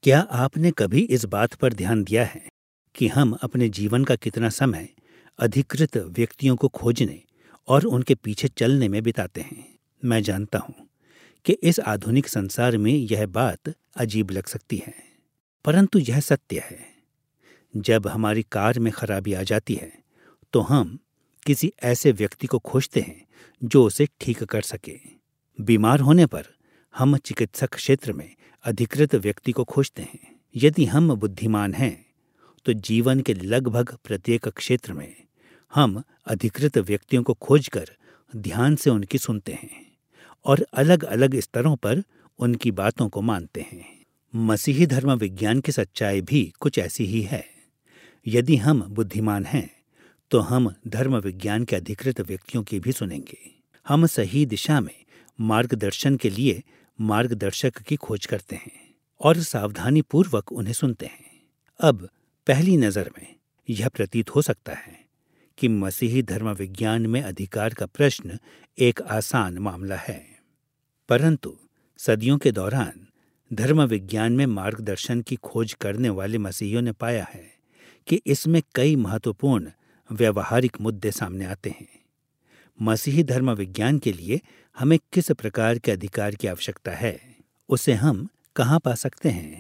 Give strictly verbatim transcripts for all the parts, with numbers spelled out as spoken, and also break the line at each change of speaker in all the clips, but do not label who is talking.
क्या आपने कभी इस बात पर ध्यान दिया है कि हम अपने जीवन का कितना समय अधिकृत व्यक्तियों को खोजने और उनके पीछे चलने में बिताते हैं? मैं जानता हूं कि इस आधुनिक संसार में यह बात अजीब लग सकती है, परंतु यह सत्य है। जब हमारी कार में खराबी आ जाती है तो हम किसी ऐसे व्यक्ति को खोजते हैं जो उसे ठीक कर सके। बीमार होने पर हम चिकित्सक क्षेत्र में अधिकृत व्यक्ति को खोजते हैं। यदि हम बुद्धिमान हैं तो जीवन के लगभग प्रत्येक क्षेत्र में हम अधिकृत व्यक्तियों को खोजकर ध्यान से उनकी सुनते हैं और अलग अलग स्तरों पर उनकी बातों को मानते हैं। मसीही धर्म विज्ञान की सच्चाई भी कुछ ऐसी ही है। यदि हम बुद्धिमान हैं तो हम धर्म विज्ञान के अधिकृत व्यक्तियों की भी सुनेंगे। हम सही दिशा में मार्गदर्शन के लिए मार्गदर्शक की खोज करते हैं और सावधानी पूर्वक उन्हें सुनते हैं। अब पहली नजर में यह प्रतीत हो सकता है कि मसीही धर्म विज्ञान में अधिकार का प्रश्न एक आसान मामला है, परंतु सदियों के दौरान धर्म विज्ञान में मार्गदर्शन की खोज करने वाले मसीहियों ने पाया है कि इसमें कई महत्वपूर्ण व्यवहारिक मुद्दे सामने आते हैं। मसीही धर्म विज्ञान के लिए हमें किस प्रकार के अधिकार की आवश्यकता है, उसे हम कहाँ पा सकते हैं?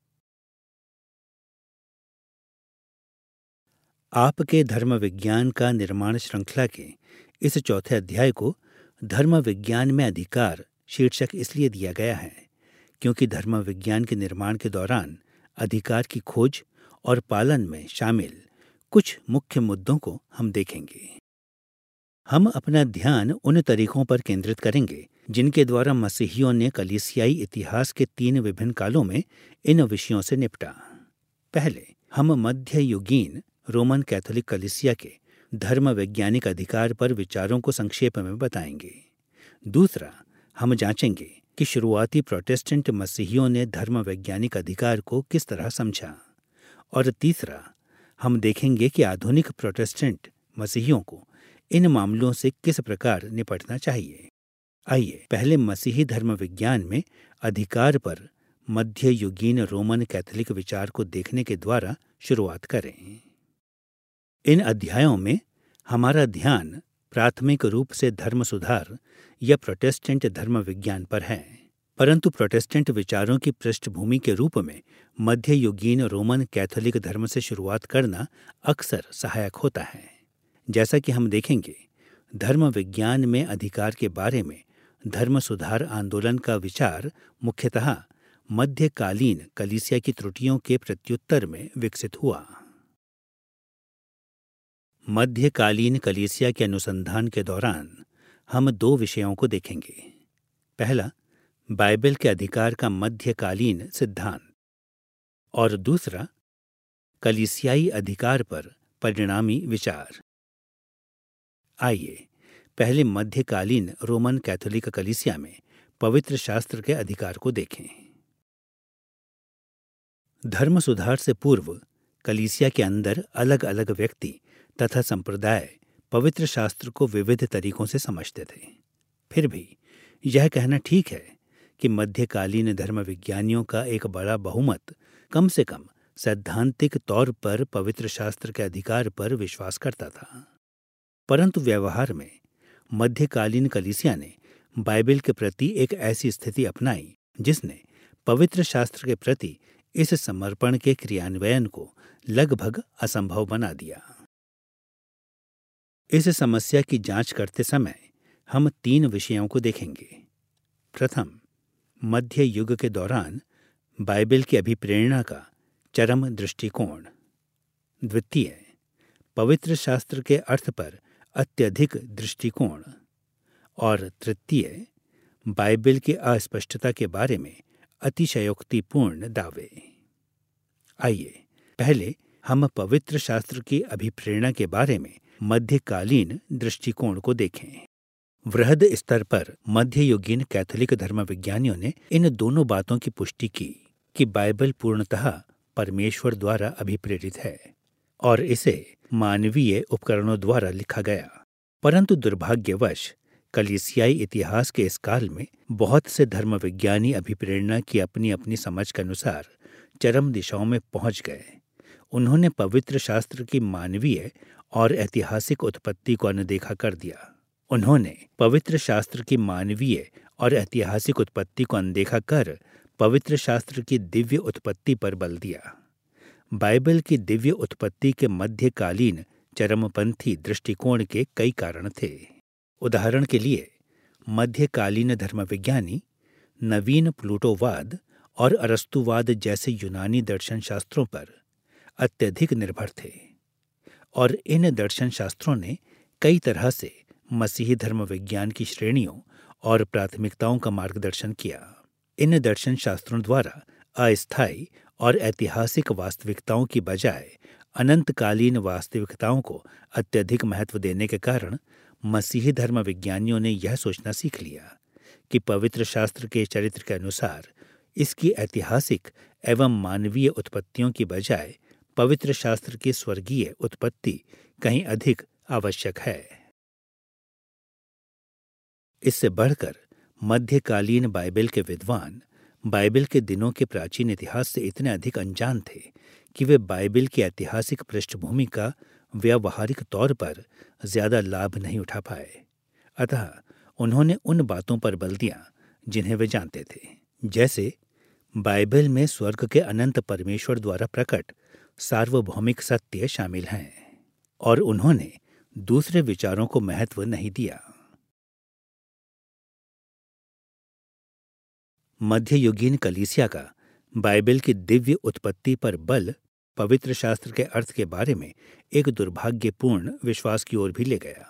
आपके धर्म विज्ञान का निर्माण श्रृंखला के इस चौथे अध्याय को धर्म विज्ञान में अधिकार शीर्षक इसलिए दिया गया है क्योंकि धर्म विज्ञान के निर्माण के दौरान अधिकार की खोज और पालन में शामिल कुछ मुख्य मुद्दों को हम देखेंगे। हम अपना ध्यान उन तरीकों पर केंद्रित करेंगे जिनके द्वारा मसीहियों ने कलीसियाई इतिहास के तीन विभिन्न कालों में इन विषयों से निपटा। पहले हम मध्य युगीन रोमन कैथोलिक कलीसिया के धर्म वैज्ञानिक अधिकार पर विचारों को संक्षेप में बताएंगे। दूसरा, हम जांचेंगे कि शुरुआती प्रोटेस्टेंट मसीहियों ने धर्म वैज्ञानिक अधिकार को किस तरह समझा। और तीसरा, हम देखेंगे कि आधुनिक प्रोटेस्टेंट मसीहियों को इन मामलों से किस प्रकार निपटना चाहिए। आइए पहले मसीही धर्म विज्ञान में अधिकार पर मध्य युगीन रोमन कैथोलिक विचार को देखने के द्वारा शुरुआत करें। इन अध्यायों में हमारा ध्यान प्राथमिक रूप से धर्म सुधार या प्रोटेस्टेंट धर्म विज्ञान पर है, परंतु प्रोटेस्टेंट विचारों की पृष्ठभूमि के रूप में मध्य युगीन रोमन कैथोलिक धर्म से शुरुआत करना अक्सर सहायक होता है। जैसा कि हम देखेंगे, धर्म विज्ञान में अधिकार के बारे में धर्म सुधार आंदोलन का विचार मुख्यतः मध्यकालीन कलीसिया की त्रुटियों के प्रत्युत्तर में विकसित हुआ। मध्यकालीन कलीसिया के अनुसंधान के दौरान हम दो विषयों को देखेंगे। पहला, बाइबल के अधिकार का मध्यकालीन सिद्धांत, और दूसरा, कलीसियाई अधिकार पर परिणामी विचार। आइए पहले मध्यकालीन रोमन कैथोलिक कलीसिया में पवित्र शास्त्र के अधिकार को देखें। धर्म सुधार से पूर्व कलीसिया के अंदर अलग अलग व्यक्ति तथा संप्रदाय पवित्र शास्त्र को विविध तरीकों से समझते थे। फिर भी यह कहना ठीक है कि मध्यकालीन धर्म विज्ञानियों का एक बड़ा बहुमत कम से कम सैद्धांतिक तौर पर पवित्र शास्त्र के अधिकार पर विश्वास करता था। परंतु व्यवहार में मध्यकालीन कलीसिया ने बाइबल के प्रति एक ऐसी स्थिति अपनाई जिसने पवित्र शास्त्र के प्रति इस समर्पण के क्रियान्वयन को लगभग असंभव बना दिया। इस समस्या की जांच करते समय हम तीन विषयों को देखेंगे। प्रथम, मध्य युग के दौरान बाइबल की अभिप्रेरणा का चरम दृष्टिकोण। द्वितीय, पवित्र शास्त्र के अर्थ पर अत्यधिक दृष्टिकोण। और तृतीय, बाइबल की अस्पष्टता के बारे में अतिशयोक्तिपूर्ण दावे। आइए पहले हम पवित्र शास्त्र की अभिप्रेरणा के बारे में मध्यकालीन दृष्टिकोण को देखें। वृहद स्तर पर मध्ययुगीन कैथोलिक धर्म विज्ञानियों ने इन दोनों बातों की पुष्टि की कि बाइबल पूर्णतः परमेश्वर द्वारा अभिप्रेरित है और इसे मानवीय उपकरणों द्वारा लिखा गया। परंतु दुर्भाग्यवश कलीसियाई इतिहास के इस काल में बहुत से धर्म विज्ञानी अभिप्रेरणा की अपनी अपनी समझ के अनुसार चरम दिशाओं में पहुंच गए। उन्होंने पवित्र शास्त्र की मानवीय और ऐतिहासिक उत्पत्ति को अनदेखा कर दिया। उन्होंने पवित्र शास्त्र की मानवीय और ऐतिहासिक उत्पत्ति को अनदेखा कर पवित्र शास्त्र की दिव्य उत्पत्ति पर बल दिया। बाइबल की दिव्य उत्पत्ति के मध्यकालीन चरमपंथी दृष्टिकोण के कई कारण थे। उदाहरण के लिए, मध्यकालीन धर्मविज्ञानी नवीन प्लूटोवाद और अरस्तुवाद जैसे यूनानी दर्शन शास्त्रों पर अत्यधिक निर्भर थे, और इन दर्शन शास्त्रों ने कई तरह से मसीही धर्म विज्ञान की श्रेणियों और प्राथमिकताओं का मार्गदर्शन किया। इन दर्शन शास्त्रों द्वारा अस्थायी और ऐतिहासिक वास्तविकताओं की बजाय अनंतकालीन वास्तविकताओं को अत्यधिक महत्व देने के कारण मसीही धर्म विज्ञानियों ने यह सोचना सीख लिया कि पवित्र शास्त्र के चरित्र के अनुसार इसकी ऐतिहासिक एवं मानवीय उत्पत्तियों की बजाय पवित्र शास्त्र की स्वर्गीय उत्पत्ति कहीं अधिक आवश्यक है। इससे बढ़कर मध्यकालीन बाइबल के विद्वान बाइबल के दिनों के प्राचीन इतिहास से इतने अधिक अनजान थे कि वे बाइबल की ऐतिहासिक पृष्ठभूमि का व्यावहारिक तौर पर ज्यादा लाभ नहीं उठा पाए। अतः उन्होंने उन बातों पर बल दिया जिन्हें वे जानते थे, जैसे बाइबल में स्वर्ग के अनंत परमेश्वर द्वारा प्रकट सार्वभौमिक सत्य शामिल हैं, और उन्होंने दूसरे विचारों को महत्व नहीं दिया। मध्ययुगीन कलीसिया का बाइबल की दिव्य उत्पत्ति पर बल पवित्र शास्त्र के अर्थ के बारे में एक दुर्भाग्यपूर्ण विश्वास की ओर भी ले गया।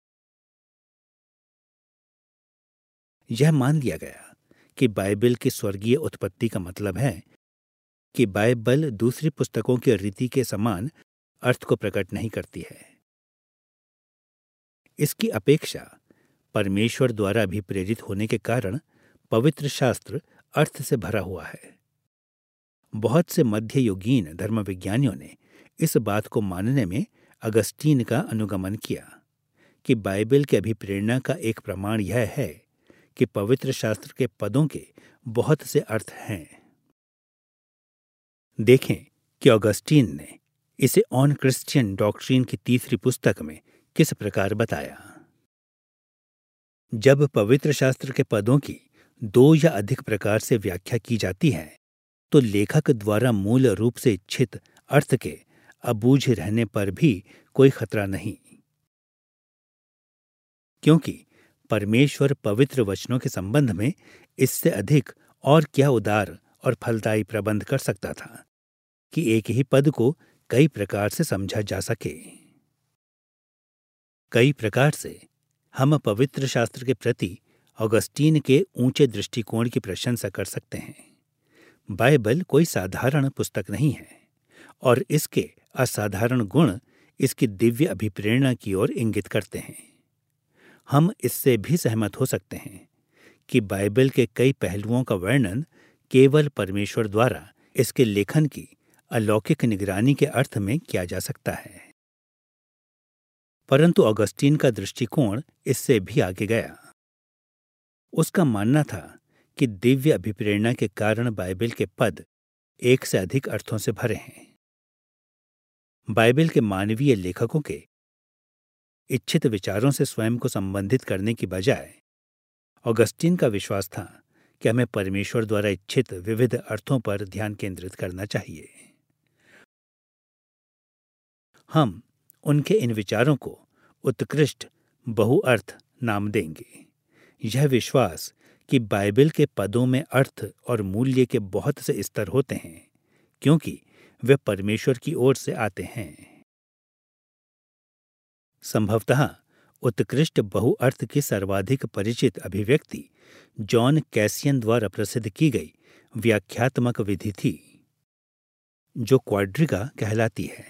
यह मान लिया गया कि बाइबल की स्वर्गीय उत्पत्ति का मतलब है कि बाइबल दूसरी पुस्तकों की रीति के समान अर्थ को प्रकट नहीं करती है। इसकी अपेक्षा परमेश्वर द्वारा अभिप्रेरित होने के कारण पवित्र शास्त्र अर्थ से भरा हुआ है। बहुत से मध्ययुगीन धर्मविज्ञानियों ने इस बात को मानने में अगस्टीन का अनुगमन किया कि बाइबल की अभिप्रेरणा का एक प्रमाण यह है कि पवित्र शास्त्र के पदों के बहुत से अर्थ हैं। देखें कि ऑगस्टीन ने इसे ऑन क्रिश्चियन डॉक्ट्रिन की तीसरी पुस्तक में किस प्रकार बताया। जब पवित्र शास्त्र के पदों की दो या अधिक प्रकार से व्याख्या की जाती है तो लेखक द्वारा मूल रूप से इच्छित अर्थ के अबूझ रहने पर भी कोई खतरा नहीं, क्योंकि परमेश्वर पवित्र वचनों के संबंध में इससे अधिक और क्या उदार और फलदायी प्रबंध कर सकता था कि एक ही पद को कई प्रकार से समझा जा सके। कई प्रकार से हम पवित्र शास्त्र के प्रति ऑगस्टीन के ऊंचे दृष्टिकोण की प्रशंसा कर सकते हैं। बाइबल कोई साधारण पुस्तक नहीं है, और इसके असाधारण गुण इसकी दिव्य अभिप्रेरणा की ओर इंगित करते हैं। हम इससे भी सहमत हो सकते हैं कि बाइबल के कई पहलुओं का वर्णन केवल परमेश्वर द्वारा इसके लेखन की अलौकिक निगरानी के अर्थ में किया जा सकता है। परंतु ऑगस्टीन का दृष्टिकोण इससे भी आगे गया। उसका मानना था कि दिव्य अभिप्रेरणा के कारण बाइबल के पद एक से अधिक अर्थों से भरे हैं। बाइबल के मानवीय लेखकों के इच्छित विचारों से स्वयं को संबंधित करने की बजाय ऑगस्टीन का विश्वास था कि हमें परमेश्वर द्वारा इच्छित विविध अर्थों पर ध्यान केंद्रित करना चाहिए। हम उनके इन विचारों को उत्कृष्ट बहुअर्थ नाम देंगे। यह विश्वास कि बाइबल के पदों में अर्थ और मूल्य के बहुत से स्तर होते हैं, क्योंकि वे परमेश्वर की ओर से आते हैं। संभवतः उत्कृष्ट बहुअर्थ की सर्वाधिक परिचित अभिव्यक्ति जॉन कैसियन द्वारा प्रसिद्ध की गई व्याख्यात्मक विधि थी, जो क्वाड्रिगा कहलाती है।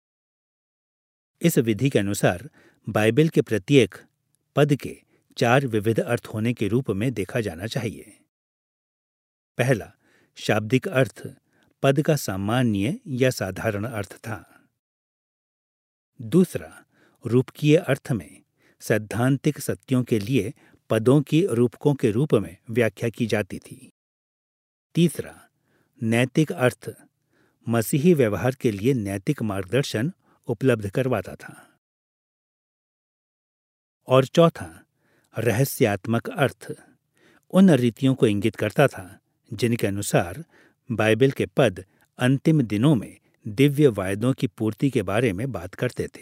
इस विधि के अनुसार बाइबल के प्रत्येक पद के चार विविध अर्थ होने के रूप में देखा जाना चाहिए। पहला, शाब्दिक अर्थ पद का सामान्य या साधारण अर्थ था। दूसरा, रूपकीय अर्थ में सैद्धांतिक सत्यों के लिए पदों की रूपकों के रूप में व्याख्या की जाती थी। तीसरा, नैतिक अर्थ मसीही व्यवहार के लिए नैतिक मार्गदर्शन उपलब्ध करवाता था। और चौथा, रहस्यात्मक अर्थ उन रीतियों को इंगित करता था जिनके अनुसार बाइबल के पद अंतिम दिनों में दिव्य वायदों की पूर्ति के बारे में बात करते थे।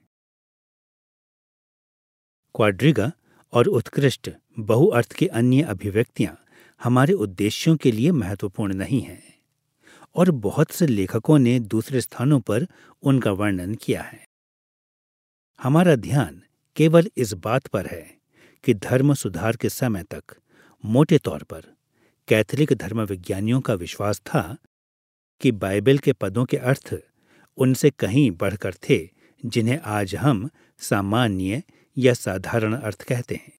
क्वाड्रिगा और उत्कृष्ट बहुअर्थ की अन्य अभिव्यक्तियां हमारे उद्देश्यों के लिए महत्वपूर्ण नहीं हैं, और बहुत से लेखकों ने दूसरे स्थानों पर उनका वर्णन किया है। हमारा ध्यान केवल इस बात पर है कि धर्म सुधार के समय तक मोटे तौर पर कैथोलिक धर्मविज्ञानियों का विश्वास था कि बाइबल के पदों के अर्थ उनसे कहीं बढ़कर थे जिन्हें आज हम सामान्य या साधारण अर्थ कहते हैं।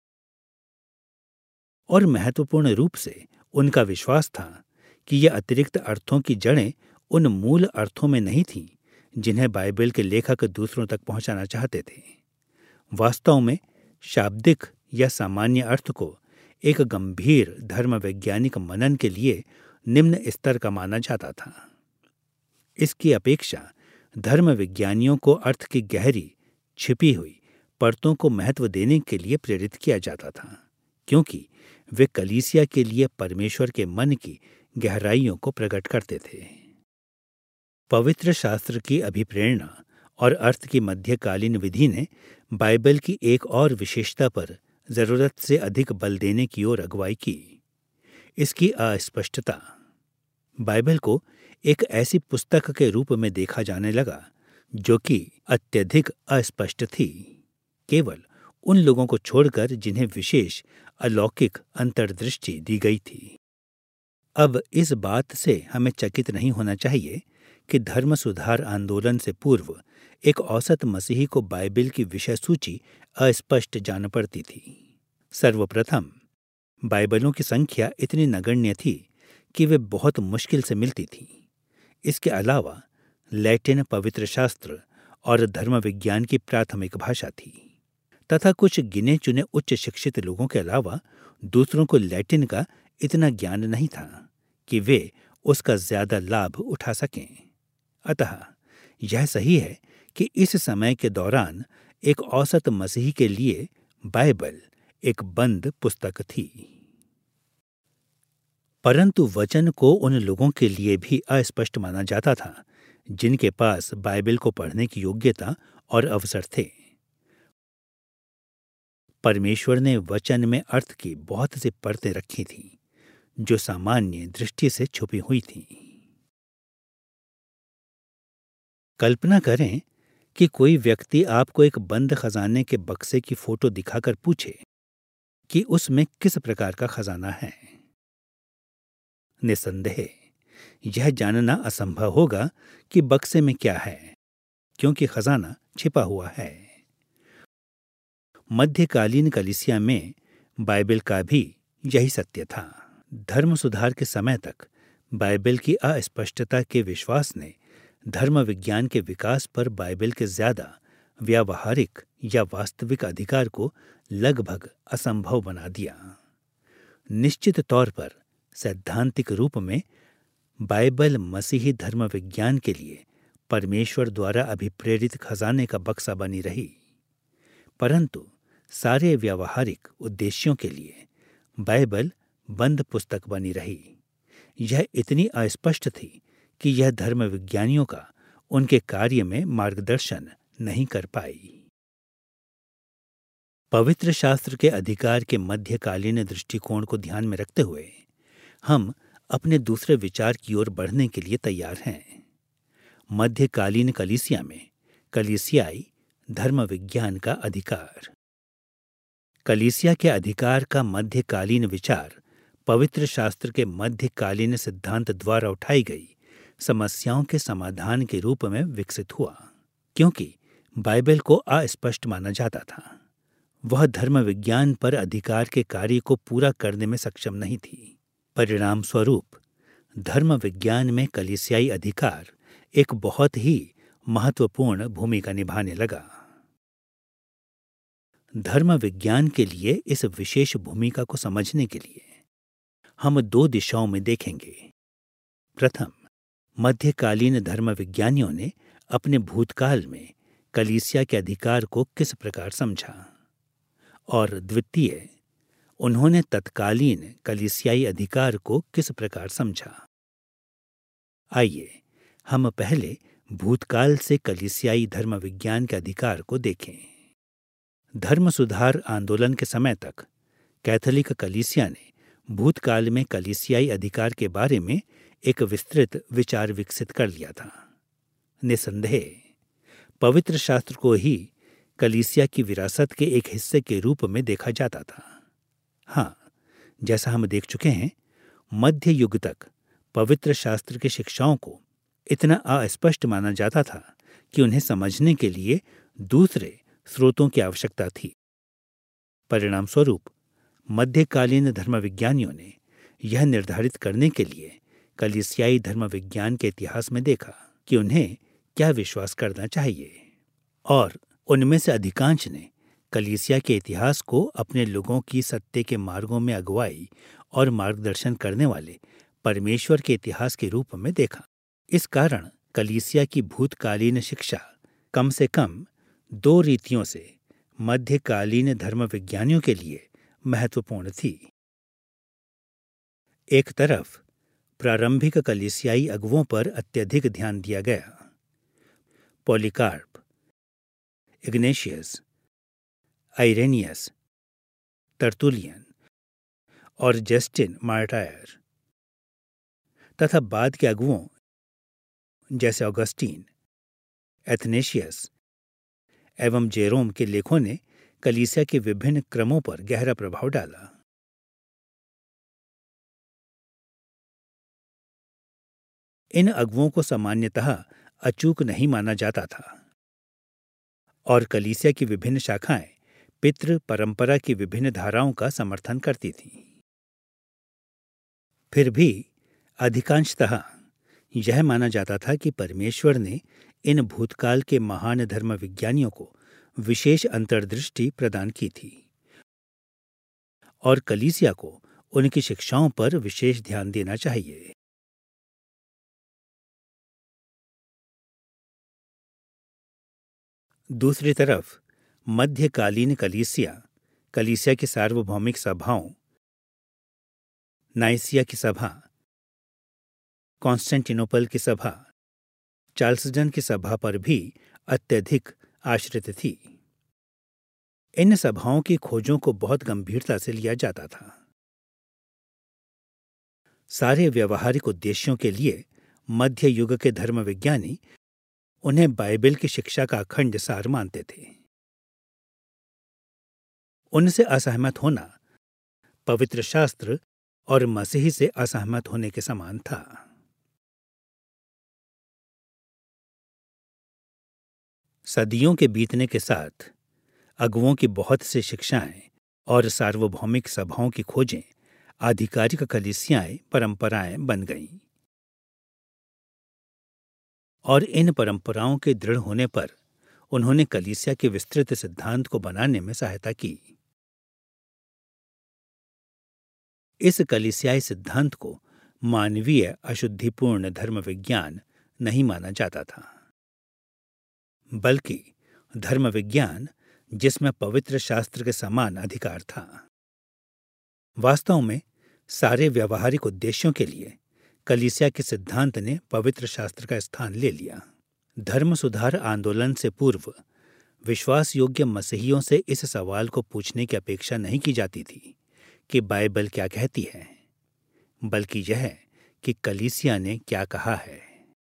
और महत्वपूर्ण रूप से उनका विश्वास था कि ये अतिरिक्त अर्थों की जड़ें उन मूल अर्थों में नहीं थीं जिन्हें बाइबल के लेखक दूसरों तक पहुंचाना चाहते थे। वास्तव में शाब्दिक या सामान्य अर्थ को एक गंभीर धर्म वैज्ञानिक मनन के लिए निम्न स्तर का माना जाता था। इसकी अपेक्षा धर्म विज्ञानियों को अर्थ की गहरी छिपी हुई परतों को महत्व देने के लिए प्रेरित किया जाता था, क्योंकि वे कलीसिया के लिए परमेश्वर के मन की गहराइयों को प्रकट करते थे। पवित्र शास्त्र की अभिप्रेरणा और अर्थ की मध्यकालीन विधि ने बाइबल की एक और विशेषता पर जरूरत से अधिक बल देने की ओर अगुवाई की, इसकी अस्पष्टता। बाइबल को एक ऐसी पुस्तक के रूप में देखा जाने लगा जो कि अत्यधिक अस्पष्ट थी, केवल उन लोगों को छोड़कर जिन्हें विशेष अलौकिक अंतर्दृष्टि दी गई थी। अब इस बात से हमें चकित नहीं होना चाहिए कि धर्म सुधार आंदोलन से पूर्व एक औसत मसीही को बाइबल की विषय सूची अस्पष्ट जान पड़ती थी। सर्वप्रथम, बाइबलों की संख्या इतनी नगण्य थी कि वे बहुत मुश्किल से मिलती थीं। इसके अलावा लैटिन पवित्र शास्त्र और धर्म विज्ञान की प्राथमिक भाषा थी, तथा कुछ गिने चुने उच्च शिक्षित लोगों के अलावा दूसरों को लैटिन का इतना ज्ञान नहीं था कि वे उसका ज्यादा लाभ उठा सकें। अतः यह सही है कि इस समय के दौरान एक औसत मसीही के लिए बाइबल एक बंद पुस्तक थी। परंतु वचन को उन लोगों के लिए भी अस्पष्ट माना जाता था जिनके पास बाइबल को पढ़ने की योग्यता और अवसर थे। परमेश्वर ने वचन में अर्थ की बहुत सी परतें रखी थीं जो सामान्य दृष्टि से छुपी हुई थीं। कल्पना करें कि कोई व्यक्ति आपको एक बंद खजाने के बक्से की फोटो दिखाकर पूछे कि उसमें किस प्रकार का खजाना है। निसंदेह यह जानना असंभव होगा कि बक्से में क्या है, क्योंकि खजाना छिपा हुआ है। मध्यकालीन कलीसिया में बाइबल का भी यही सत्य था। धर्म सुधार के समय तक बाइबल की अस्पष्टता के विश्वास ने धर्म विज्ञान के विकास पर बाइबल के ज्यादा व्यावहारिक या वास्तविक अधिकार को लगभग असंभव बना दिया। निश्चित तौर पर सैद्धांतिक रूप में बाइबल मसीही धर्म विज्ञान के लिए परमेश्वर द्वारा अभिप्रेरित खजाने का बक्सा बनी रही, परंतु सारे व्यावहारिक उद्देश्यों के लिए बाइबल बंद पुस्तक बनी रही। यह इतनी अस्पष्ट थी कि यह धर्म विज्ञानियों का उनके कार्य में मार्गदर्शन नहीं कर पाई। पवित्र शास्त्र के अधिकार के मध्यकालीन दृष्टिकोण को ध्यान में रखते हुए हम अपने दूसरे विचार की ओर बढ़ने के लिए तैयार हैं। मध्यकालीन कलीसिया में कलीसियाई धर्म विज्ञान का अधिकार। कलीसिया के अधिकार का मध्यकालीन विचार पवित्र शास्त्र के मध्यकालीन सिद्धांत द्वारा उठाई गई समस्याओं के समाधान के रूप में विकसित हुआ, क्योंकि बाइबल को अस्पष्ट माना जाता था। वह धर्म विज्ञान पर अधिकार के कार्य को पूरा करने में सक्षम नहीं थी। परिणाम स्वरूप धर्म विज्ञान में कलीसियाई अधिकार एक बहुत ही महत्वपूर्ण भूमिका निभाने लगा। धर्म विज्ञान के लिए इस विशेष भूमिका को समझने के लिए हम दो दिशाओं में देखेंगे। प्रथम, मध्यकालीन धर्म विज्ञानियों ने अपने भूतकाल में कलीसिया के अधिकार को किस प्रकार समझा, और द्वितीय, उन्होंने तत्कालीन कलीसियाई अधिकार को किस प्रकार समझा। आइए हम पहले भूतकाल से कलीसियाई धर्म विज्ञान के अधिकार को देखें। धर्म सुधार आंदोलन के समय तक कैथोलिक कलीसिया ने भूतकाल में कलीसियाई अधिकार के बारे में एक विस्तृत विचार विकसित कर लिया था। निसंदेह पवित्र शास्त्र को ही कलीसिया की विरासत के एक हिस्से के रूप में देखा जाता था। हाँ, जैसा हम देख चुके हैं, मध्य युग तक पवित्र शास्त्र की शिक्षाओं को इतना अस्पष्ट माना जाता था कि उन्हें समझने के लिए दूसरे स्रोतों की आवश्यकता थी। परिणाम स्वरूप मध्यकालीन धर्म विज्ञानियों ने यह निर्धारित करने के लिए कलीसियाई धर्म विज्ञान के इतिहास में देखा कि उन्हें क्या विश्वास करना चाहिए, और उनमें से अधिकांश ने कलीसिया के इतिहास को अपने लोगों की सत्य के मार्गों में अगुवाई और मार्गदर्शन करने वाले परमेश्वर के इतिहास के रूप में देखा। इस कारण कलीसिया की भूतकालीन शिक्षा कम से कम दो रीतियों से मध्यकालीन धर्म विज्ञानियों के लिए महत्वपूर्ण थी। एक तरफ प्रारंभिक कलीसियाई अगुवों पर अत्यधिक ध्यान दिया गया। पॉलीकार्प, इग्नेशियस, आइरेनियस, टर्तुलियन और जस्टिन मार्टायर, तथा बाद के अगुवों जैसे ऑगस्टीन, एथनेशियस एवं जेरोम के लेखों ने कलीसिया के विभिन्न क्रमों पर गहरा प्रभाव डाला। इन अगुवों को सामान्यतः अचूक नहीं माना जाता था, और कलीसिया की विभिन्न शाखाएं पितृ परंपरा की विभिन्न धाराओं का समर्थन करती थीं। फिर भी अधिकांशतः यह माना जाता था कि परमेश्वर ने इन भूतकाल के महान धर्म विज्ञानियों को विशेष अंतर्दृष्टि प्रदान की थी, और कलीसिया को उनकी शिक्षाओं पर विशेष ध्यान देना चाहिए। दूसरी तरफ मध्यकालीन कलीसिया कलीसिया की सार्वभौमिक सभाओं, नाइसिया की सभा, कॉन्स्टेंटिनोपल की सभा, चार्ल्सडन की सभा पर भी अत्यधिक आश्रित थी। इन सभाओं की खोजों को बहुत गंभीरता से लिया जाता था। सारे व्यवहारिक उद्देश्यों के लिए मध्य युग के धर्म विज्ञानी उन्हें बाइबल की शिक्षा का अखंड सार मानते थे। उनसे असहमत होना पवित्र शास्त्र और मसीही से असहमत होने के समान था। सदियों के बीतने के साथ अगुवों की बहुत सी शिक्षाएं और सार्वभौमिक सभाओं की खोजें आधिकारिक कलीसियाएं परंपराएं बन गईं, और इन परंपराओं के दृढ़ होने पर उन्होंने कलीसिया के विस्तृत सिद्धांत को बनाने में सहायता की। इस कलीसियाई सिद्धांत को मानवीय अशुद्धिपूर्ण धर्म विज्ञान नहीं माना जाता था, बल्कि धर्म विज्ञान जिसमें पवित्र शास्त्र के समान अधिकार था। वास्तव में सारे व्यवहारिक उद्देश्यों के लिए कलीसिया के सिद्धांत ने पवित्र शास्त्र का स्थान ले लिया। धर्म सुधार आंदोलन से पूर्व विश्वास योग्य मसीहियों से इस सवाल को पूछने की अपेक्षा नहीं की जाती थी कि बाइबल क्या कहती है, बल्कि यह कि कलीसिया ने क्या कहा है।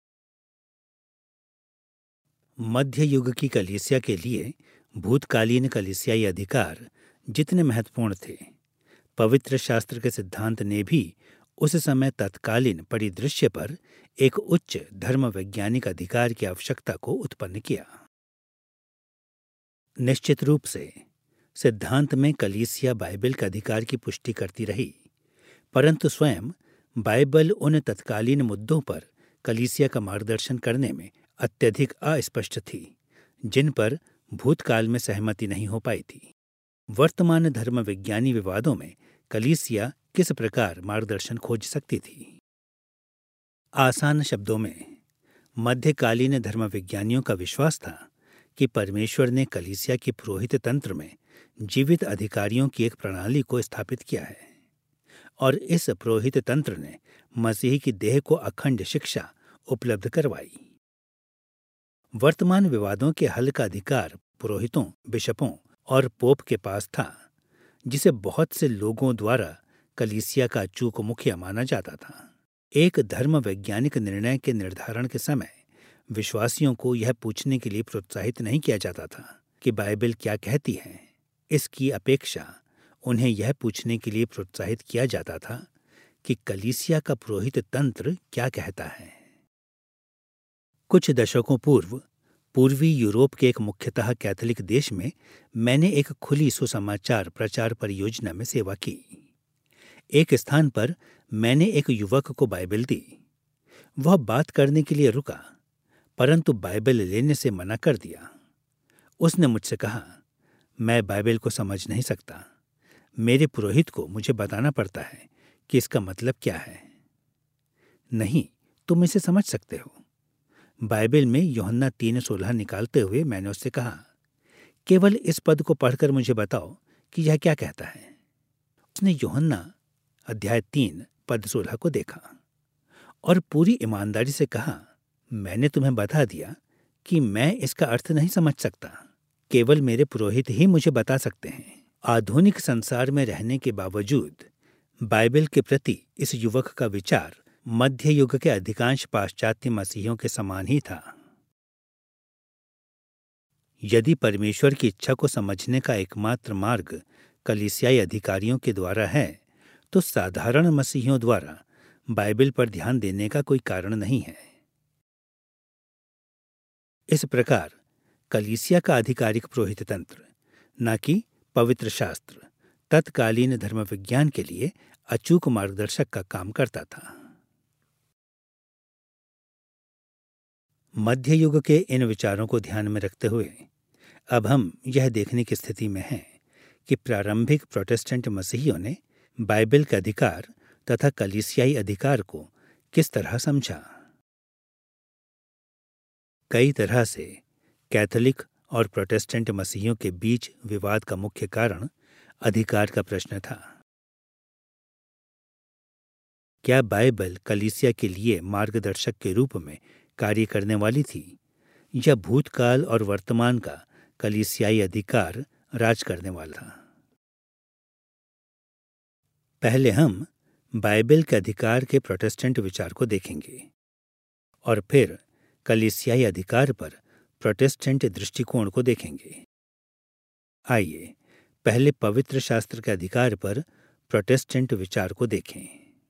मध्य युग की कलीसिया के लिए भूतकालीन कलीसियाई अधिकार जितने महत्वपूर्ण थे, पवित्र शास्त्र के सिद्धांत ने भी उस समय तत्कालीन परिदृश्य पर एक उच्च धर्म वैज्ञानिक अधिकार की आवश्यकता को उत्पन्न किया। निश्चित रूप से सिद्धांत में कलीसिया बाइबल के अधिकार की पुष्टि करती रही, परंतु स्वयं बाइबल उन तत्कालीन मुद्दों पर कलीसिया का मार्गदर्शन करने में अत्यधिक अस्पष्ट थी जिन पर भूतकाल में सहमति नहीं हो पाई थी। वर्तमान धर्म विज्ञानी विवादों में कलीसिया किस प्रकार मार्गदर्शन खोज सकती थी? आसान शब्दों में, मध्यकालीन धर्मविज्ञानियों का विश्वास था कि परमेश्वर ने कलीसिया के पुरोहित तंत्र में जीवित अधिकारियों की एक प्रणाली को स्थापित किया है और इस पुरोहित तंत्र ने मसीह की देह को अखंड शिक्षा उपलब्ध करवाई। वर्तमान विवादों के हल का अधिकार पुरोहितों, बिशपों और पोप के पास था, जिसे बहुत से लोगों द्वारा कलीसिया का अचूक मुखिया माना जाता था। एक धर्म वैज्ञानिक निर्णय के निर्धारण के समय विश्वासियों को यह पूछने के लिए प्रोत्साहित नहीं किया जाता था कि बाइबल क्या कहती है। इसकी अपेक्षा उन्हें यह पूछने के लिए प्रोत्साहित किया जाता था कि कलीसिया का पुरोहित तंत्र क्या कहता है। कुछ दशकों पूर्व पूर्वी यूरोप के एक मुख्यतः कैथोलिक देश में मैंने एक खुली सुसमाचार प्रचार परियोजना में सेवा की। एक स्थान पर मैंने एक युवक को बाइबल दी। वह बात करने के लिए रुका, परंतु बाइबल लेने से मना कर दिया। उसने मुझसे कहा, मैं बाइबल को समझ नहीं सकता। मेरे पुरोहित को मुझे बताना पड़ता है कि इसका मतलब क्या है। नहीं, तुम इसे समझ सकते हो। बाइबल में यूहन्ना तीन सोलह निकालते हुए मैंने उससे कहा, केवल इस पद को पढ़कर मुझे बताओ कि यह क्या कहता है। उसने यूहन्ना अध्याय तीन पद सोलह को देखा और पूरी ईमानदारी से कहा, मैंने तुम्हें बता दिया कि मैं इसका अर्थ नहीं समझ सकता। केवल मेरे पुरोहित ही मुझे बता सकते हैं। आधुनिक संसार में रहने के बावजूद बाइबल के प्रति इस युवक का विचार मध्य युग के अधिकांश पाश्चात्य मसीहियों के समान ही था। यदि परमेश्वर की इच्छा को समझने का एकमात्र मार्ग कलीसियाई अधिकारियों के द्वारा है, तो साधारण मसीहियों द्वारा बाइबल पर ध्यान देने का कोई कारण नहीं है। इस प्रकार कलीसिया का आधिकारिक पुरोहित तंत्र, न कि पवित्र शास्त्र, तत्कालीन धर्म विज्ञान के लिए अचूक मार्गदर्शक का काम करता था। मध्य युग के इन विचारों को ध्यान में रखते हुए अब हम यह देखने की स्थिति में हैं कि प्रारंभिक प्रोटेस्टेंट मसीहियों ने बाइबल के अधिकार तथा कलीसियाई अधिकार को किस तरह समझा। कई तरह से कैथोलिक और प्रोटेस्टेंट मसीहियों के बीच विवाद का मुख्य कारण अधिकार का प्रश्न था। क्या बाइबल कलीसिया के लिए मार्गदर्शक के रूप में कार्य करने वाली थी, या भूतकाल और वर्तमान का कलीसियाई अधिकार राज करने वाला था? पहले हम बाइबल के अधिकार के प्रोटेस्टेंट विचार को देखेंगे और फिर कलीसियाई अधिकार पर प्रोटेस्टेंट दृष्टिकोण को देखेंगे। आइए पहले पवित्र शास्त्र के अधिकार पर प्रोटेस्टेंट विचार को देखें।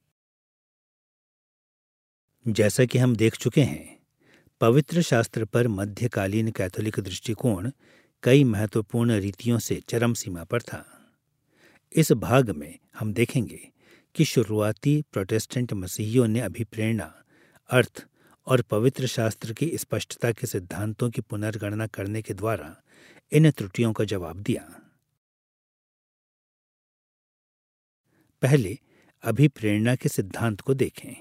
जैसा कि हम देख चुके हैं, पवित्र शास्त्र पर मध्यकालीन कैथोलिक दृष्टिकोण कई महत्वपूर्ण रीतियों से चरम सीमा पर था। इस भाग में हम देखेंगे कि शुरुआती प्रोटेस्टेंट मसीहियों ने अभिप्रेरणा, अर्थ और पवित्र शास्त्र की स्पष्टता के सिद्धांतों की पुनर्गणना करने के द्वारा इन त्रुटियों का जवाब दिया। पहले अभिप्रेरणा के सिद्धांत को देखें।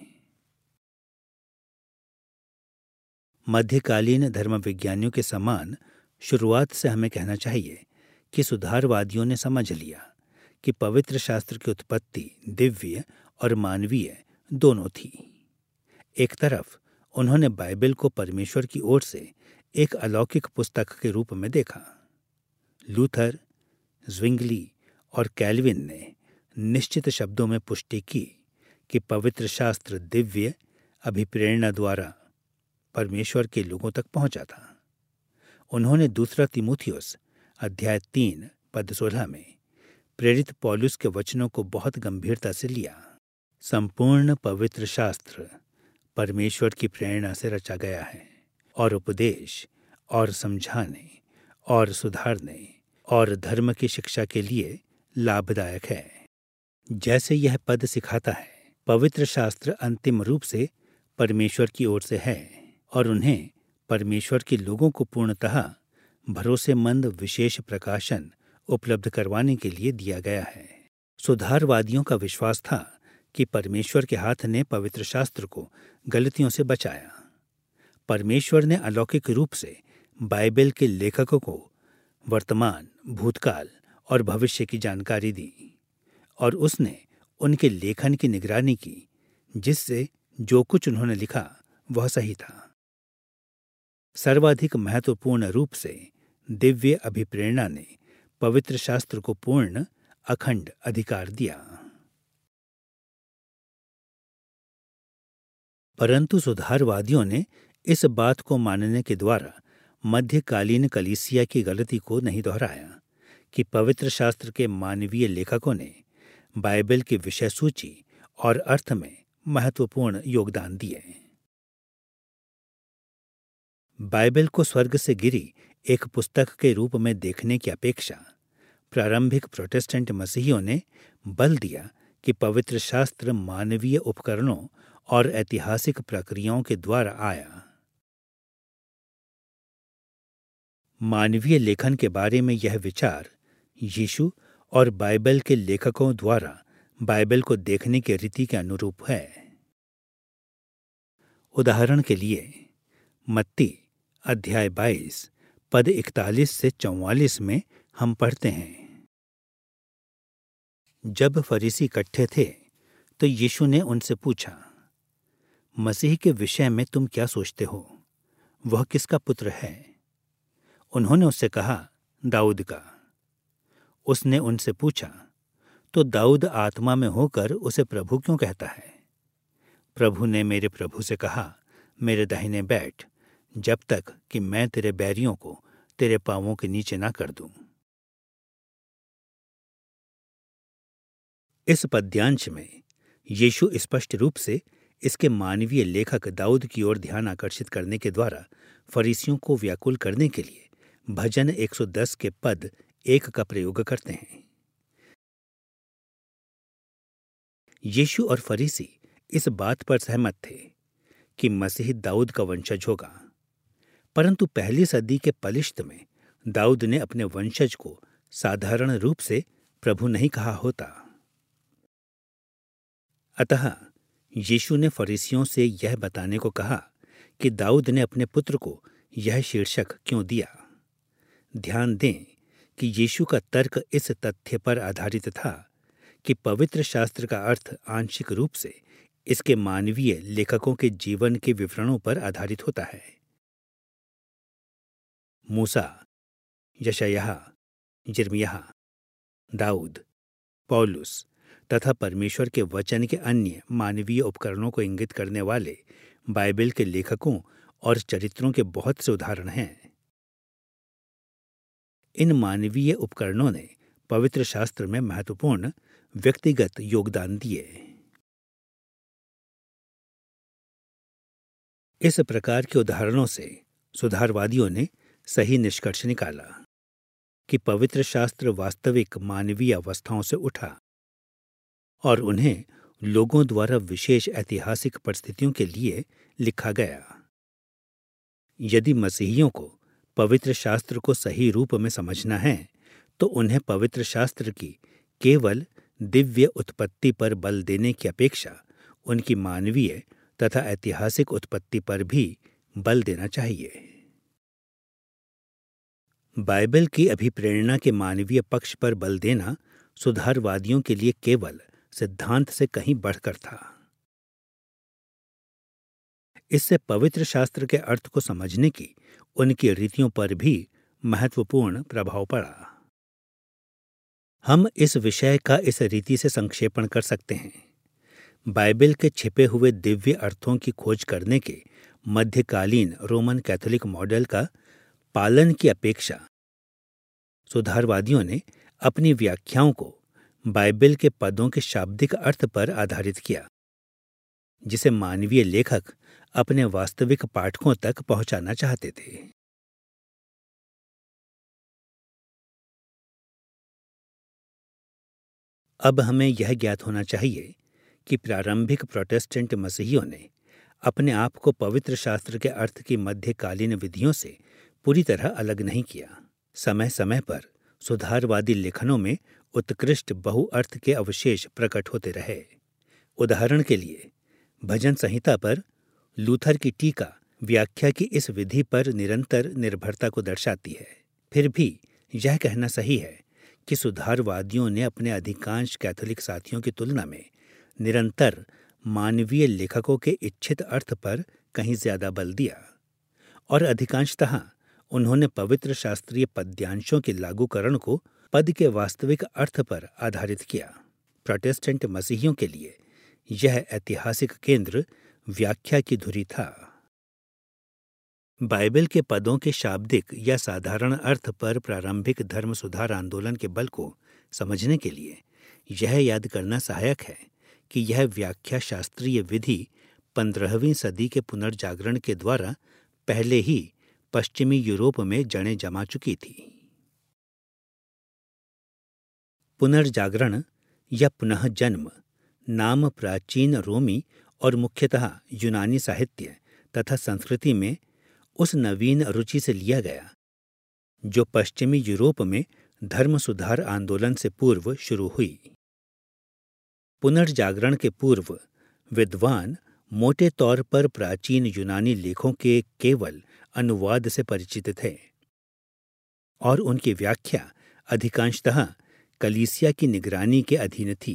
मध्यकालीन धर्म विज्ञानियों के समान शुरुआत से हमें कहना चाहिए कि सुधारवादियों ने समझ लिया कि पवित्र शास्त्र की उत्पत्ति दिव्य और मानवीय दोनों थी। एक तरफ उन्होंने बाइबल को परमेश्वर की ओर से एक अलौकिक पुस्तक के रूप में देखा। लूथर, ज्विंगली और कैल्विन ने निश्चित शब्दों में पुष्टि की कि पवित्र शास्त्र दिव्य अभिप्रेरणा द्वारा परमेश्वर के लोगों तक पहुंचा था। उन्होंने दूसरा तीमुथियुस अध्याय तीन पद सोलह में प्रेरित पौलुस के वचनों को बहुत गंभीरता से लिया। संपूर्ण पवित्र शास्त्र परमेश्वर की प्रेरणा से रचा गया है और उपदेश और समझाने और सुधारने और धर्म की शिक्षा के लिए लाभदायक है। जैसे यह पद सिखाता है, पवित्र शास्त्र अंतिम रूप से परमेश्वर की ओर से है और उन्हें परमेश्वर के लोगों को पूर्णतः भरोसेमंद विशेष प्रकाशन उपलब्ध करवाने के लिए दिया गया है। सुधारवादियों का विश्वास था कि परमेश्वर के हाथ ने पवित्र शास्त्र को गलतियों से बचाया। परमेश्वर ने अलौकिक रूप से बाइबल के लेखकों को वर्तमान, भूतकाल और भविष्य की जानकारी दी और उसने उनके लेखन की निगरानी की, जिससे जो कुछ उन्होंने लिखा वह सही था। सर्वाधिक महत्वपूर्ण रूप से दिव्य अभिप्रेरणा ने पवित्र शास्त्र को पूर्ण अखंड अधिकार दिया। परंतु सुधारवादियों ने इस बात को मानने के द्वारा मध्यकालीन कलीसिया की गलती को नहीं दोहराया कि पवित्र शास्त्र के मानवीय लेखकों ने बाइबल की विषय सूची और अर्थ में महत्वपूर्ण योगदान दिए। बाइबल को स्वर्ग से गिरी एक पुस्तक के रूप में देखने की अपेक्षा प्रारंभिक प्रोटेस्टेंट मसीहियों ने बल दिया कि पवित्र शास्त्र मानवीय उपकरणों और ऐतिहासिक प्रक्रियाओं के द्वारा आया। मानवीय लेखन के बारे में यह विचार यीशु और बाइबल के लेखकों द्वारा बाइबल को देखने की रीति के अनुरूप है। उदाहरण के लिए मत्ती अध्याय बाईस पद इकतालीस से चौवालीस में हम पढ़ते हैं, जब फरीसी इकट्ठे थे तो यीशु ने उनसे पूछा, मसीह के विषय में तुम क्या सोचते हो? वह किसका पुत्र है? उन्होंने उससे कहा, दाऊद का। उसने उनसे पूछा, तो दाऊद आत्मा में होकर उसे प्रभु क्यों कहता है? प्रभु ने मेरे प्रभु से कहा, मेरे दाहिने बैठ, जब तक कि मैं तेरे बैरियों को तेरे पांवों के नीचे ना कर दूं। इस पद्यांश में यीशु स्पष्ट रूप से इसके मानवीय लेखक दाऊद की ओर ध्यान आकर्षित करने के द्वारा फरीसियों को व्याकुल करने के लिए भजन एक सौ दस के पद एक का प्रयोग करते हैं। यीशु और फरीसी इस बात पर सहमत थे कि मसीह दाऊद का वंशज होगा, परंतु पहली सदी के पलिश्त में दाऊद ने अपने वंशज को साधारण रूप से प्रभु नहीं कहा होता। अतः यीशु ने फरीसियों से यह बताने को कहा कि दाऊद ने अपने पुत्र को यह शीर्षक क्यों दिया। ध्यान दें कि यीशु का तर्क इस तथ्य पर आधारित था कि पवित्र शास्त्र का अर्थ आंशिक रूप से इसके मानवीय लेखकों के जीवन के विवरणों पर आधारित होता है। मूसा, यशायाह, यिर्मयाह, दाऊद, पौलुस तथा परमेश्वर के वचन के अन्य मानवीय उपकरणों को इंगित करने वाले बाइबल के लेखकों और चरित्रों के बहुत से उदाहरण हैं। इन मानवीय उपकरणों ने पवित्र शास्त्र में महत्वपूर्ण व्यक्तिगत योगदान दिए। इस प्रकार के उदाहरणों से सुधारवादियों ने सही निष्कर्ष निकाला कि पवित्र शास्त्र वास्तविक मानवीय अवस्थाओं से उठा और उन्हें लोगों द्वारा विशेष ऐतिहासिक परिस्थितियों के लिए लिखा गया। यदि मसीहियों को पवित्र शास्त्र को सही रूप में समझना है तो उन्हें पवित्र शास्त्र की केवल दिव्य उत्पत्ति पर बल देने की अपेक्षा उनकी मानवीय तथा ऐतिहासिक उत्पत्ति पर भी बल देना चाहिए। बाइबल की अभिप्रेरणा के मानवीय पक्ष पर बल देना सुधारवादियों के लिए केवल सिद्धांत से कहीं बढ़कर था। इससे पवित्र शास्त्र के अर्थ को समझने की उनकी रीतियों पर भी महत्वपूर्ण प्रभाव पड़ा। हम इस विषय का इस रीति से संक्षेपण कर सकते हैं। बाइबल के छिपे हुए दिव्य अर्थों की खोज करने के मध्यकालीन रोमन कैथोलिक मॉडल का पालन की अपेक्षा सुधारवादियों ने अपनी व्याख्याओं को बाइबल के पदों के शाब्दिक अर्थ पर आधारित किया, जिसे मानवीय लेखक अपने वास्तविक पाठकों तक पहुंचाना चाहते थे। अब हमें यह ज्ञात होना चाहिए कि प्रारंभिक प्रोटेस्टेंट मसीहियों ने अपने आप को पवित्र शास्त्र के अर्थ की मध्यकालीन विधियों से पूरी तरह अलग नहीं किया। समय समय पर सुधारवादी लेखनों में उत्कृष्ट बहुअर्थ के अवशेष प्रकट होते रहे। उदाहरण के लिए भजन संहिता पर लूथर की टीका व्याख्या की इस विधि पर निरंतर निर्भरता को दर्शाती है। फिर भी यह कहना सही है कि सुधारवादियों ने अपने अधिकांश कैथोलिक साथियों की तुलना में निरंतर मानवीय लेखकों के इच्छित अर्थ पर कहीं ज्यादा बल दिया और अधिकांशतः उन्होंने पवित्र शास्त्रीय पद्यांशों के लागूकरण को पद के वास्तविक अर्थ पर आधारित किया। प्रोटेस्टेंट मसीहियों के लिए यह ऐतिहासिक केंद्र व्याख्या की धुरी था। बाइबल के पदों के शाब्दिक या साधारण अर्थ पर प्रारंभिक धर्म सुधार आंदोलन के बल को समझने के लिए यह याद करना सहायक है कि यह व्याख्या शास्त्रीय विधि पंद्रहवीं सदी के पुनर्जागरण के द्वारा पहले ही पश्चिमी यूरोप में जड़ें जमा चुकी थी। पुनर्जागरण या पुनः जन्म नाम प्राचीन रोमी और मुख्यतः यूनानी साहित्य तथा संस्कृति में उस नवीन रुचि से लिया गया जो पश्चिमी यूरोप में धर्म सुधार आंदोलन से पूर्व शुरू हुई। पुनर्जागरण के पूर्व विद्वान मोटे तौर पर प्राचीन यूनानी लेखों के केवल अनुवाद से परिचित थे और उनकी व्याख्या अधिकांशतः कलीसिया की निगरानी के अधीन थी।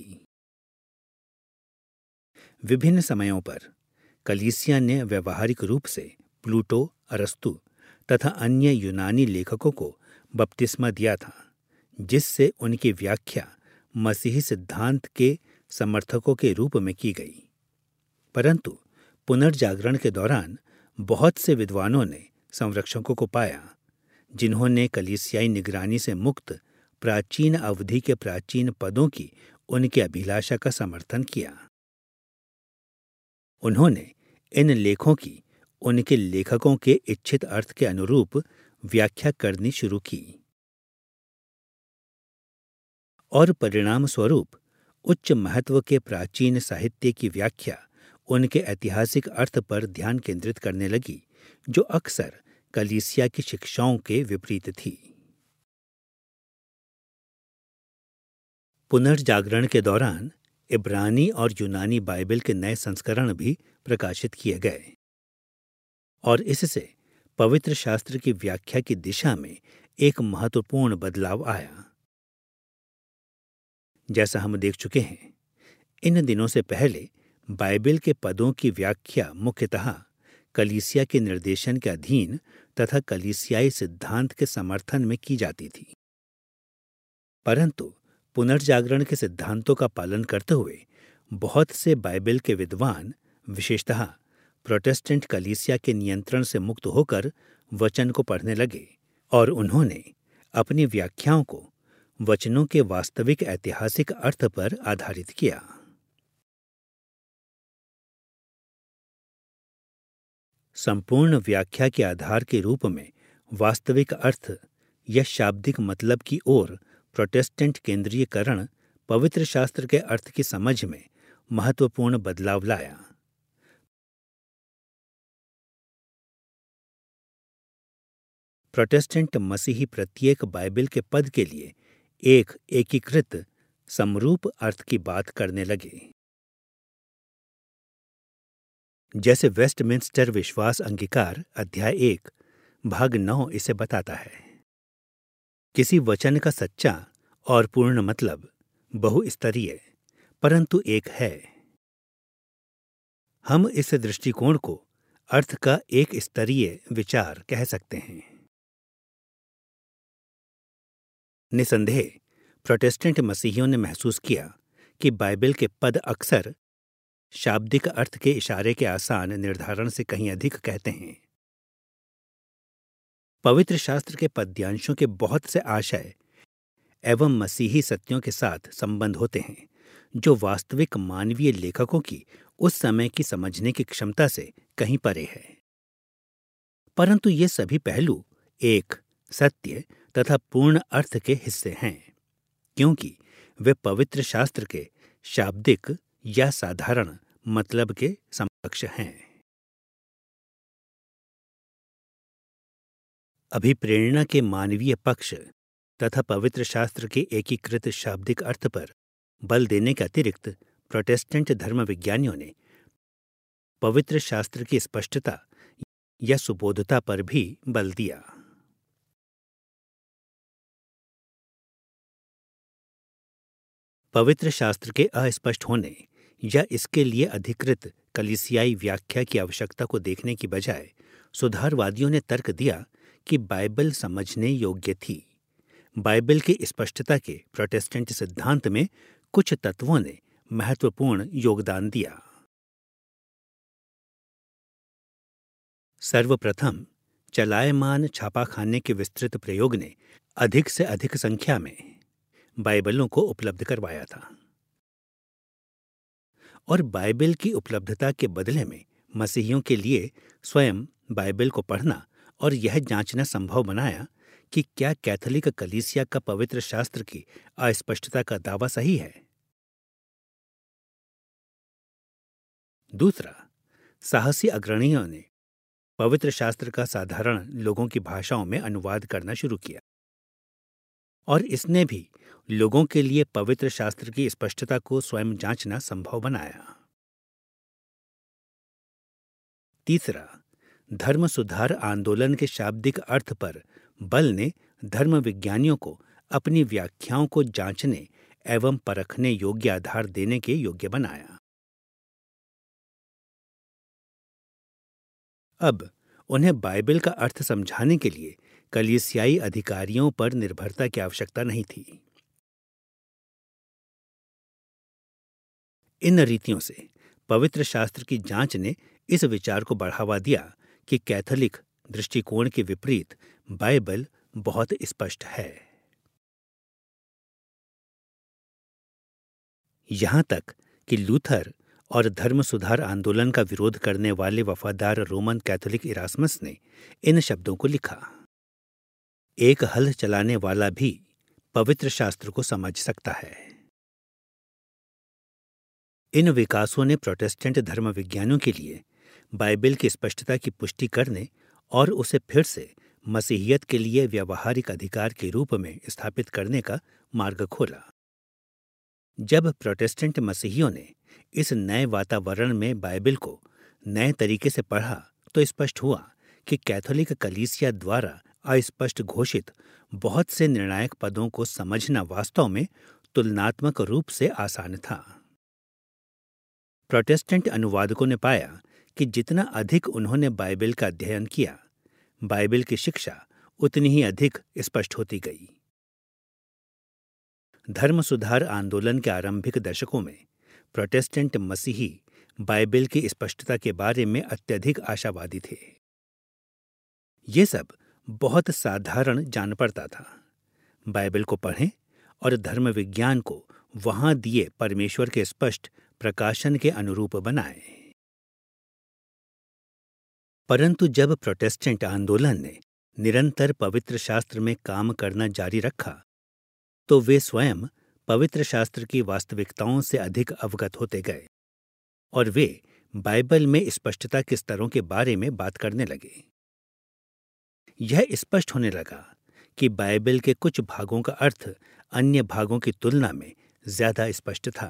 विभिन्न समयों पर कलीसिया ने व्यावहारिक रूप से प्लूटो, अरस्तु तथा अन्य यूनानी लेखकों को बपतिस्मा दिया था, जिससे उनकी व्याख्या मसीही सिद्धांत के समर्थकों के रूप में की गई। परंतु पुनर्जागरण के दौरान बहुत से विद्वानों ने संरक्षकों को पाया जिन्होंने कलीसियाई निगरानी से मुक्त प्राचीन अवधि के प्राचीन पदों की उनकी अभिलाषा का समर्थन किया। उन्होंने इन लेखों की उनके लेखकों के इच्छित अर्थ के अनुरूप व्याख्या करनी शुरू की और परिणाम स्वरूप उच्च महत्व के प्राचीन साहित्य की व्याख्या उनके ऐतिहासिक अर्थ पर ध्यान केंद्रित करने लगी, जो अक्सर कलीसिया की शिक्षाओं के विपरीत थी। पुनर्जागरण के दौरान इब्रानी और यूनानी बाइबल के नए संस्करण भी प्रकाशित किए गए और इससे पवित्र शास्त्र की व्याख्या की दिशा में एक महत्वपूर्ण बदलाव आया। जैसा हम देख चुके हैं, इन दिनों से पहले बाइबल के पदों की व्याख्या मुख्यतः कलीसिया के निर्देशन के अधीन तथा कलीसियाई सिद्धांत के समर्थन में की जाती थी। परंतु पुनर्जागरण के सिद्धांतों का पालन करते हुए बहुत से बाइबल के विद्वान, विशेषतः प्रोटेस्टेंट कलीसिया के नियंत्रण से मुक्त होकर वचन को पढ़ने लगे और उन्होंने अपनी व्याख्याओं को वचनों के वास्तविक ऐतिहासिक अर्थ पर आधारित किया। संपूर्ण व्याख्या के आधार के रूप में वास्तविक अर्थ या शाब्दिक मतलब की ओर प्रोटेस्टेंट केंद्रीयकरण पवित्र शास्त्र के अर्थ की समझ में महत्वपूर्ण बदलाव लाया। प्रोटेस्टेंट मसीही प्रत्येक बाइबल के पद के लिए एक एकीकृत समरूप अर्थ की बात करने लगे। जैसे वेस्टमिंस्टर विश्वास अंगीकार अध्याय एक भाग नौ इसे बताता है। किसी वचन का सच्चा और पूर्ण मतलब बहुस्तरीय परंतु एक है। हम इस दृष्टिकोण को अर्थ का एक स्तरीय विचार कह सकते हैं। निसंदेह प्रोटेस्टेंट मसीहियों ने महसूस किया कि बाइबल के पद अक्सर शाब्दिक अर्थ के इशारे के आसान निर्धारण से कहीं अधिक कहते हैं। पवित्र शास्त्र के पद्यांशों के बहुत से आशय एवं मसीही सत्यों के साथ संबंध होते हैं जो वास्तविक मानवीय लेखकों की उस समय की समझने की क्षमता से कहीं परे है। परंतु ये सभी पहलू एक सत्य तथा पूर्ण अर्थ के हिस्से हैं, क्योंकि वे पवित्र शास्त्र के शाब्दिक या साधारण मतलब के समकक्ष हैं। अभिप्रेरणा के मानवीय पक्ष तथा पवित्र शास्त्र के एकीकृत शाब्दिक अर्थ पर बल देने के अतिरिक्त प्रोटेस्टेंट धर्म विज्ञानियों ने पवित्र शास्त्र की स्पष्टता या सुबोधता पर भी बल दिया। पवित्र शास्त्र के अस्पष्ट होने या इसके लिए अधिकृत कलीसियाई व्याख्या की आवश्यकता को देखने की बजाय सुधारवादियों ने तर्क दिया कि बाइबल समझने योग्य थी। बाइबल की स्पष्टता के प्रोटेस्टेंट सिद्धांत में कुछ तत्वों ने महत्वपूर्ण योगदान दिया। सर्वप्रथम, चलायमान छापाखाने के विस्तृत प्रयोग ने अधिक से अधिक संख्या में बाइबलों को उपलब्ध करवाया था, और बाइबल की उपलब्धता के बदले में मसीहियों के लिए स्वयं बाइबल को पढ़ना और यह जांचना संभव बनाया कि क्या कैथोलिक कलीसिया का पवित्र शास्त्र की अस्पष्टता का दावा सही है। दूसरा, साहसी अग्रणियों ने पवित्र शास्त्र का साधारण लोगों की भाषाओं में अनुवाद करना शुरू किया, और इसने भी लोगों के लिए पवित्र शास्त्र की स्पष्टता को स्वयं जांचना संभव बनाया। तीसरा, धर्म सुधार आंदोलन के शाब्दिक अर्थ पर बल ने धर्म विज्ञानियों को अपनी व्याख्याओं को जांचने एवं परखने योग्य आधार देने के योग्य बनाया। अब उन्हें बाइबल का अर्थ समझाने के लिए कलीसियाई अधिकारियों पर निर्भरता की आवश्यकता नहीं थी। इन रीतियों से पवित्र शास्त्र की जांच ने इस विचार को बढ़ावा दिया कि कैथोलिक दृष्टिकोण के विपरीत बाइबल बहुत स्पष्ट है। यहां तक कि लूथर और धर्म सुधार आंदोलन का विरोध करने वाले वफादार रोमन कैथोलिक इरास्मस ने इन शब्दों को लिखा, एक हल चलाने वाला भी पवित्र शास्त्र को समझ सकता है। इन विकासों ने प्रोटेस्टेंट धर्म विज्ञानियों के लिए बाइबल की स्पष्टता की पुष्टि करने और उसे फिर से मसीहियत के लिए व्यावहारिक अधिकार के रूप में स्थापित करने का मार्ग खोला। जब प्रोटेस्टेंट मसीहियों ने इस नए वातावरण में बाइबल को नए तरीके से पढ़ा तो स्पष्ट हुआ कि कैथोलिक कलीसिया द्वारा अस्पष्ट घोषित बहुत से निर्णायक पदों को समझना वास्तव में तुलनात्मक रूप से आसान था। प्रोटेस्टेंट अनुवादकों ने पाया कि जितना अधिक उन्होंने बाइबल का अध्ययन किया, बाइबल की शिक्षा उतनी ही अधिक स्पष्ट होती गई। धर्म सुधार आंदोलन के आरंभिक दशकों में प्रोटेस्टेंट मसीही बाइबल की स्पष्टता के बारे में अत्यधिक आशावादी थे। ये सब बहुत साधारण जान पड़ता था। बाइबल को पढ़ें और धर्म विज्ञान को वहां दिए परमेश्वर के स्पष्ट प्रकाशन के अनुरूप बनाएं। परंतु जब प्रोटेस्टेंट आंदोलन ने निरंतर पवित्र शास्त्र में काम करना जारी रखा, तो वे स्वयं पवित्र शास्त्र की वास्तविकताओं से अधिक अवगत होते गए और वे बाइबल में स्पष्टता के स्तरों के बारे में बात करने लगे। यह स्पष्ट होने लगा कि बाइबल के कुछ भागों का अर्थ अन्य भागों की तुलना में ज्यादा स्पष्ट था।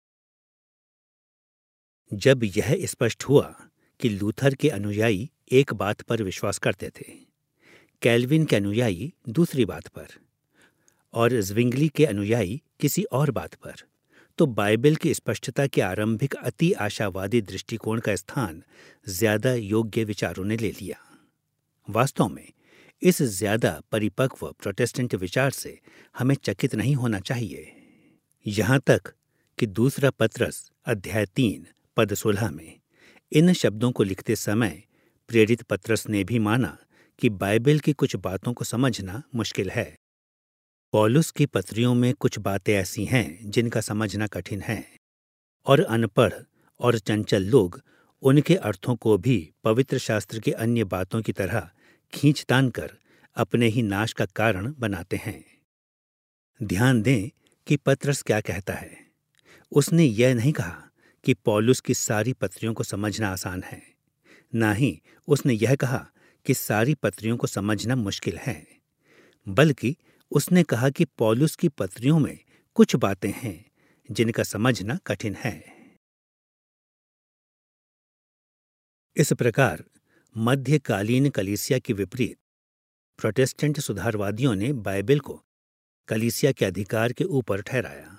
जब यह स्पष्ट हुआ कि लूथर के अनुयायी एक बात पर विश्वास करते थे, कैल्विन के अनुयायी दूसरी बात पर और ज़्विंगली के अनुयायी किसी और बात पर, तो बाइबल की स्पष्टता के आरंभिक अति आशावादी दृष्टिकोण का स्थान ज्यादा योग्य विचारों ने ले लिया। वास्तव में इस ज्यादा परिपक्व प्रोटेस्टेंट विचार से हमें चकित नहीं होना चाहिए। यहां तक कि दूसरा पत्रस अध्याय तीन पद सोलह में इन शब्दों को लिखते समय प्रेरित पत्रस ने भी माना कि बाइबल की कुछ बातों को समझना मुश्किल है। पौलुस की पत्रियों में कुछ बातें ऐसी हैं जिनका समझना कठिन है, और अनपढ़ और चंचल लोग उनके अर्थों को भी पवित्र शास्त्र की अन्य बातों की तरह खींच-तान कर अपने ही नाश का कारण बनाते हैं। ध्यान दें कि पत्रस क्या कहता है। उसने यह नहीं कहा कि पौलुस की सारी पत्रियों को समझना आसान है, ना ही उसने यह कहा कि सारी पत्रियों को समझना मुश्किल है, बल्कि उसने कहा कि पौलुस की पत्रियों में कुछ बातें हैं जिनका समझना कठिन है। इस प्रकार मध्यकालीन कलीसिया के विपरीत प्रोटेस्टेंट सुधारवादियों ने बाइबल को कलीसिया के अधिकार के ऊपर ठहराया।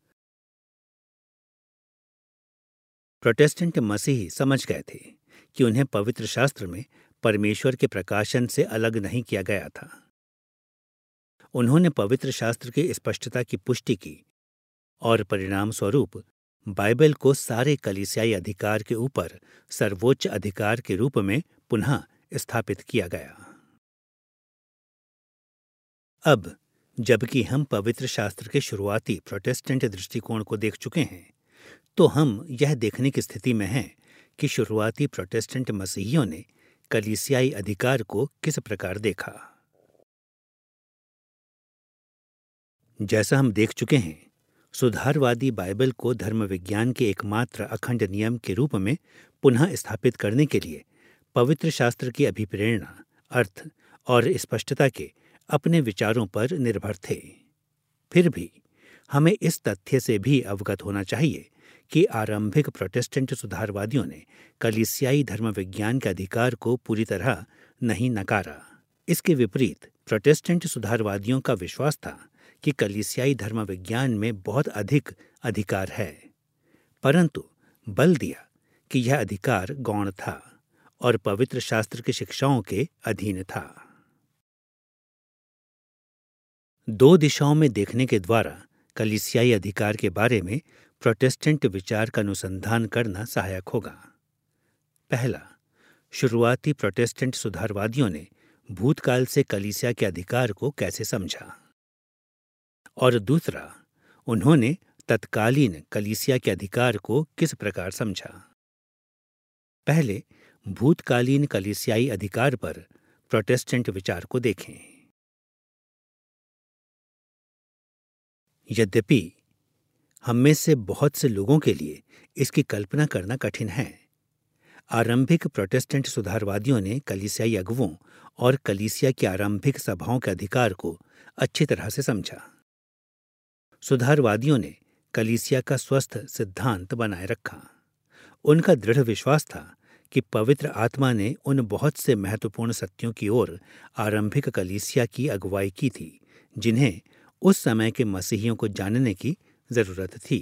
प्रोटेस्टेंट मसीही समझ गए थे कि उन्हें पवित्र शास्त्र में परमेश्वर के प्रकाशन से अलग नहीं किया गया था। उन्होंने पवित्र शास्त्र की स्पष्टता की पुष्टि की और परिणाम स्वरूप बाइबल को सारे कलीसियाई अधिकार के ऊपर सर्वोच्च अधिकार के रूप में पुनः स्थापित किया गया। अब जबकि हम पवित्र शास्त्र के शुरुआती प्रोटेस्टेंट दृष्टिकोण को देख चुके हैं, तो हम यह देखने की स्थिति में हैं कि शुरुआती प्रोटेस्टेंट मसीहियों ने कलीसियाई अधिकार को किस प्रकार देखा। जैसा हम देख चुके हैं, सुधारवादी बाइबल को धर्म विज्ञान के एकमात्र अखंड नियम के रूप में पुनः स्थापित करने के लिए पवित्र शास्त्र की अभिप्रेरणा, अर्थ और स्पष्टता के अपने विचारों पर निर्भर थे। फिर भी हमें इस तथ्य से भी अवगत होना चाहिए कि आरंभिक प्रोटेस्टेंट सुधारवादियों ने कलीसियाई धर्म विज्ञान के अधिकार को पूरी तरह नहीं नकारा। इसके विपरीत प्रोटेस्टेंट सुधारवादियों का विश्वास था कि कलीसियाई धर्म विज्ञान में बहुत अधिक अधिकार है, परंतु बल दिया कि यह अधिकार गौण था और पवित्र शास्त्र की शिक्षाओं के अधीन था। दो दिशाओं में देखने के द्वारा कलीसियाई अधिकार के बारे में प्रोटेस्टेंट विचार का अनुसंधान करना सहायक होगा। पहला, शुरुआती प्रोटेस्टेंट सुधारवादियों ने भूतकाल से कलीसिया के अधिकार को कैसे समझा, और दूसरा, उन्होंने तत्कालीन कलीसिया के अधिकार को किस प्रकार समझा। पहले भूतकालीन कलीसियाई अधिकार पर प्रोटेस्टेंट विचार को देखें। यद्यपि हम में से बहुत से लोगों के लिए इसकी कल्पना करना कठिन है, आरंभिक प्रोटेस्टेंट सुधारवादियों ने कलीसियाई अगुवों और कलीसिया की आरंभिक सभाओं के अधिकार को अच्छी तरह से समझा। सुधारवादियों ने कलीसिया का स्वस्थ सिद्धांत बनाए रखा। उनका दृढ़ विश्वास था कि पवित्र आत्मा ने उन बहुत से महत्वपूर्ण सत्यों की ओर आरंभिक कलीसिया की अगुवाई की थी जिन्हें उस समय के मसीहियों को जानने की जरूरत थी।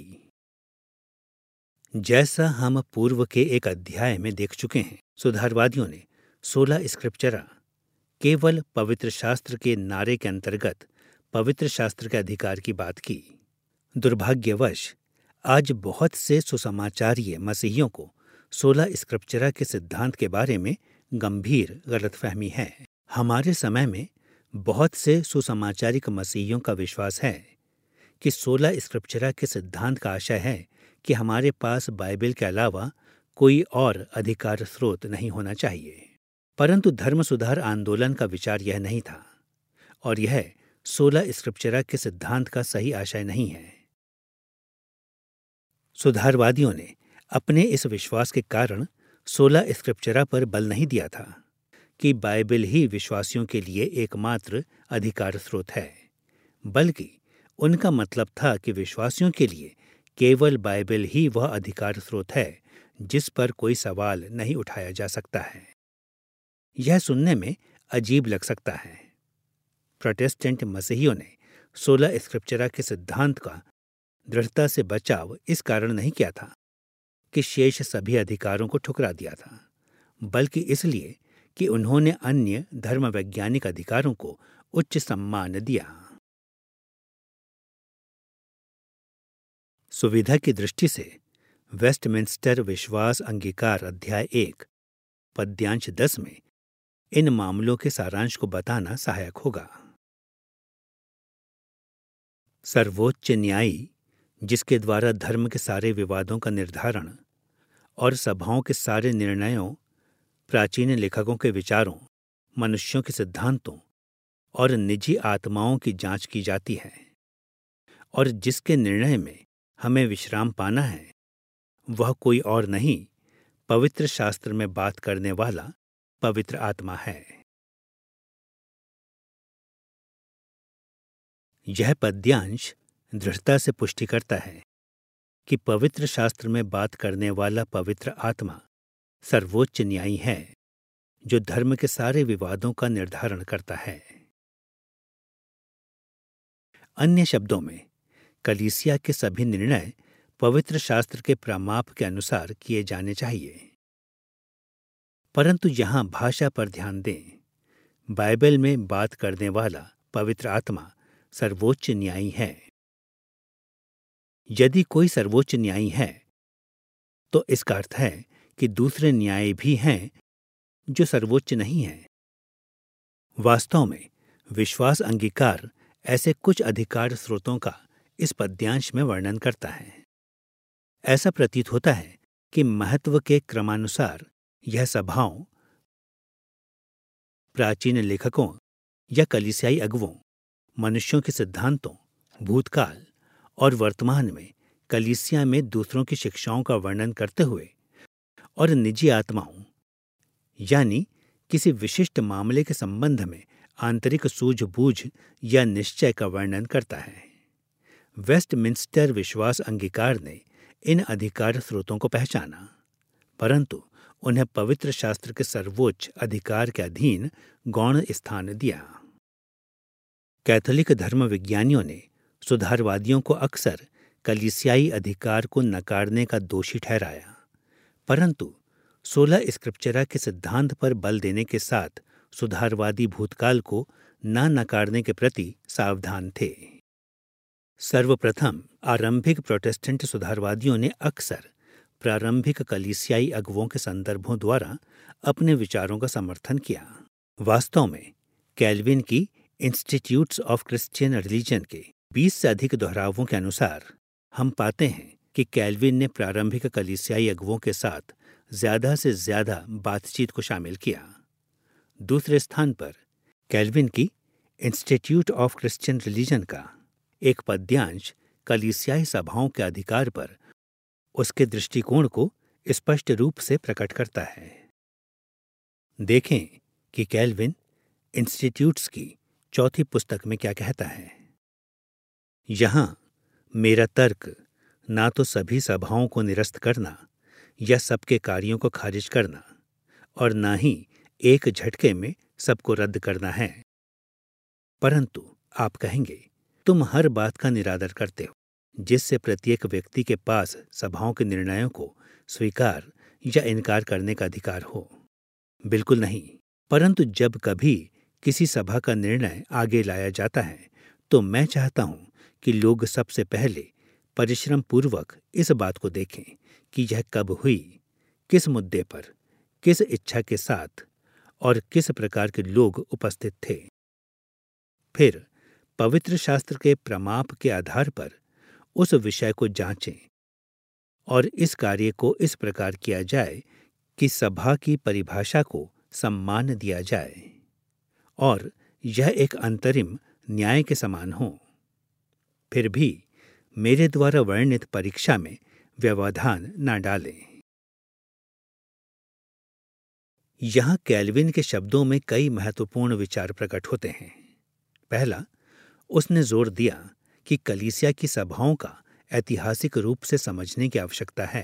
जैसा हम पूर्व के एक अध्याय में देख चुके हैं, सुधारवादियों ने सोला स्क्रिप्चरा केवल पवित्र शास्त्र के नारे के अंतर्गत पवित्र शास्त्र के अधिकार की बात की। दुर्भाग्यवश आज बहुत से सुसमाचारीय मसीहियों को सोला स्क्रिप्चरा के सिद्धांत के बारे में गंभीर गलतफहमी है। हमारे समय में बहुत से सुसमाचारिक मसीहियों का विश्वास है कि सोला स्क्रिप्चरा के सिद्धांत का आशय है कि हमारे पास बाइबल के अलावा कोई और अधिकार स्रोत नहीं होना चाहिए। परंतु धर्म सुधार आंदोलन का विचार यह नहीं था, और यह सोला स्क्रिप्चरा के सिद्धांत का सही आशय नहीं है। सुधारवादियों ने अपने इस विश्वास के कारण सोला स्क्रिप्चरा पर बल नहीं दिया था कि बाइबल ही विश्वासियों के लिए एकमात्र अधिकार स्रोत है, बल्कि उनका मतलब था कि विश्वासियों के लिए केवल बाइबल ही वह अधिकार स्रोत है जिस पर कोई सवाल नहीं उठाया जा सकता है। यह सुनने में अजीब लग सकता है। प्रोटेस्टेंट मसीहियों ने सोला स्क्रिप्चरा के सिद्धांत का दृढ़ता से बचाव इस कारण नहीं किया था कि शेष सभी अधिकारों को ठुकरा दिया था, बल्कि इसलिए कि उन्होंने अन्य धर्म वैज्ञानिक अधिकारों को उच्च सम्मान दिया। सुविधा की दृष्टि से वेस्टमिंस्टर विश्वास अंगीकार अध्याय एक पद्यांश दस में इन मामलों के सारांश को बताना सहायक होगा। सर्वोच्च न्यायी, जिसके द्वारा धर्म के सारे विवादों का निर्धारण और सभाओं के सारे निर्णयों, प्राचीन लेखकों के विचारों, मनुष्यों के सिद्धांतों और निजी आत्माओं की जांच की जाती है, और जिसके निर्णय में हमें विश्राम पाना है, वह कोई और नहीं, पवित्र शास्त्र में बात करने वाला पवित्र आत्मा है। यह पद्यांश दृढ़ता से पुष्टि करता है कि पवित्र शास्त्र में बात करने वाला पवित्र आत्मा सर्वोच्च न्यायी है जो धर्म के सारे विवादों का निर्धारण करता है। अन्य शब्दों में, कलीसिया के सभी निर्णय पवित्र शास्त्र के प्रमाप के अनुसार किए जाने चाहिए। परंतु यहां भाषा पर ध्यान दें। बाइबल में बात करने वाला पवित्र आत्मा सर्वोच्च न्यायी है। यदि कोई सर्वोच्च न्यायी है तो इसका अर्थ है कि दूसरे न्याय भी हैं जो सर्वोच्च नहीं हैं। वास्तव में विश्वास अंगीकार ऐसे कुछ अधिकार स्रोतों का इस पद्यांश में वर्णन करता है। ऐसा प्रतीत होता है कि महत्व के क्रमानुसार यह सभाओं, प्राचीन लेखकों या कलीसियाई अगुवों, मनुष्यों के सिद्धांतों, भूतकाल और वर्तमान में कलीसिया में दूसरों की शिक्षाओं का वर्णन करते हुए और निजी आत्माओं यानी किसी विशिष्ट मामले के संबंध में आंतरिक सूझबूझ या निश्चय का वर्णन करता है। वेस्टमिंस्टर विश्वास अंगीकार ने इन अधिकार स्रोतों को पहचाना, परंतु उन्हें पवित्र शास्त्र के सर्वोच्च अधिकार के अधीन गौण स्थान दिया। कैथोलिक धर्म विज्ञानियों ने सुधारवादियों को अक्सर कलीसियाई अधिकार को नकारने का दोषी ठहराया, परंतु सोला स्क्रिप्चरा के सिद्धांत पर बल देने के साथ सुधारवादी भूतकाल को न नकारने के प्रति सावधान थे। सर्वप्रथम आरंभिक प्रोटेस्टेंट सुधारवादियों ने अक्सर प्रारंभिक कलीसियाई अगुवों के संदर्भों द्वारा अपने विचारों का समर्थन किया। वास्तव में कैल्विन की इंस्टीट्यूट्स ऑफ क्रिश्चियन रिलीजन के बीस से अधिक दोहरावों के अनुसार हम पाते हैं कि कैल्विन ने प्रारंभिक कलीसियाई अगुवों के साथ ज्यादा से ज्यादा बातचीत को शामिल किया। दूसरे स्थान पर कैल्विन की इंस्टीट्यूट ऑफ क्रिश्चियन रिलीजन का एक पद्यांश कलीसियाई सभाओं के अधिकार पर उसके दृष्टिकोण को स्पष्ट रूप से प्रकट करता है। देखें कि कैल्विन इंस्टीट्यूट्स की चौथी पुस्तक में क्या कहता है। यहां मेरा तर्क ना तो सभी सभाओं को निरस्त करना या सबके कार्यों को खारिज करना और ना ही एक झटके में सबको रद्द करना है, परंतु आप कहेंगे तुम हर बात का निरादर करते हो जिससे प्रत्येक व्यक्ति के पास सभाओं के निर्णयों को स्वीकार या इनकार करने का अधिकार हो। बिल्कुल नहीं, परंतु जब कभी किसी सभा का निर्णय आगे लाया जाता है तो मैं चाहता हूं कि लोग सबसे पहले परिश्रम पूर्वक इस बात को देखें कि यह कब हुई, किस मुद्दे पर, किस इच्छा के साथ और किस प्रकार के लोग उपस्थित थे। फिर पवित्र शास्त्र के प्रमाप के आधार पर उस विषय को जांचें और इस कार्य को इस प्रकार किया जाए कि सभा की परिभाषा को सम्मान दिया जाए और यह एक अंतरिम न्याय के समान हो। फिर भी मेरे द्वारा वर्णित परीक्षा में व्यवधान न डालें। यहां कैल्विन के शब्दों में कई महत्वपूर्ण विचार प्रकट होते हैं। पहला, उसने जोर दिया कि कलीसिया की सभाओं का ऐतिहासिक रूप से समझने की आवश्यकता है।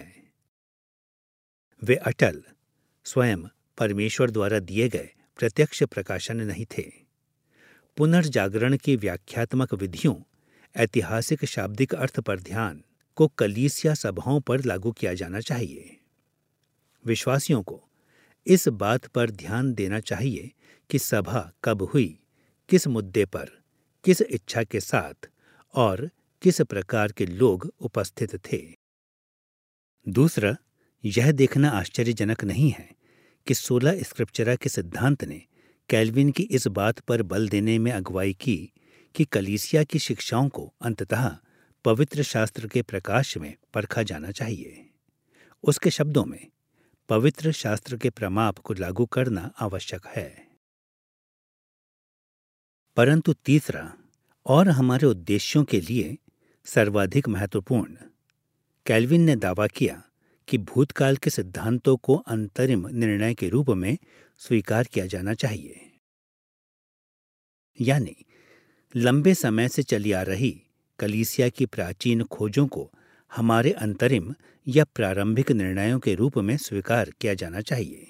वे अटल, स्वयं परमेश्वर द्वारा दिए गए प्रत्यक्ष प्रकाशन नहीं थे। पुनर्जागरण की व्याख्यात्मक विधियों, ऐतिहासिक शाब्दिक अर्थ पर ध्यान को कलीसिया सभाओं पर लागू किया जाना चाहिए। विश्वासियों को इस बात पर ध्यान देना चाहिए कि सभा कब हुई, किस मुद्दे पर, किस इच्छा के साथ और किस प्रकार के लोग उपस्थित थे। दूसरा, यह देखना आश्चर्यजनक नहीं है कि सोला स्क्रिप्चरा के सिद्धांत ने कैल्विन की इस बात पर बल देने में अगुवाई की कि कलीसिया की शिक्षाओं को अंततः पवित्र शास्त्र के प्रकाश में परखा जाना चाहिए। उसके शब्दों में पवित्र शास्त्र के प्रमाप को लागू करना आवश्यक है। परंतु तीसरा और हमारे उद्देश्यों के लिए सर्वाधिक महत्वपूर्ण, कैल्विन ने दावा किया कि भूतकाल के सिद्धांतों को अंतरिम निर्णय के रूप में स्वीकार किया जाना चाहिए। यानी लंबे समय से चली आ रही कलीसिया की प्राचीन खोजों को हमारे अंतरिम या प्रारंभिक निर्णयों के रूप में स्वीकार किया जाना चाहिए।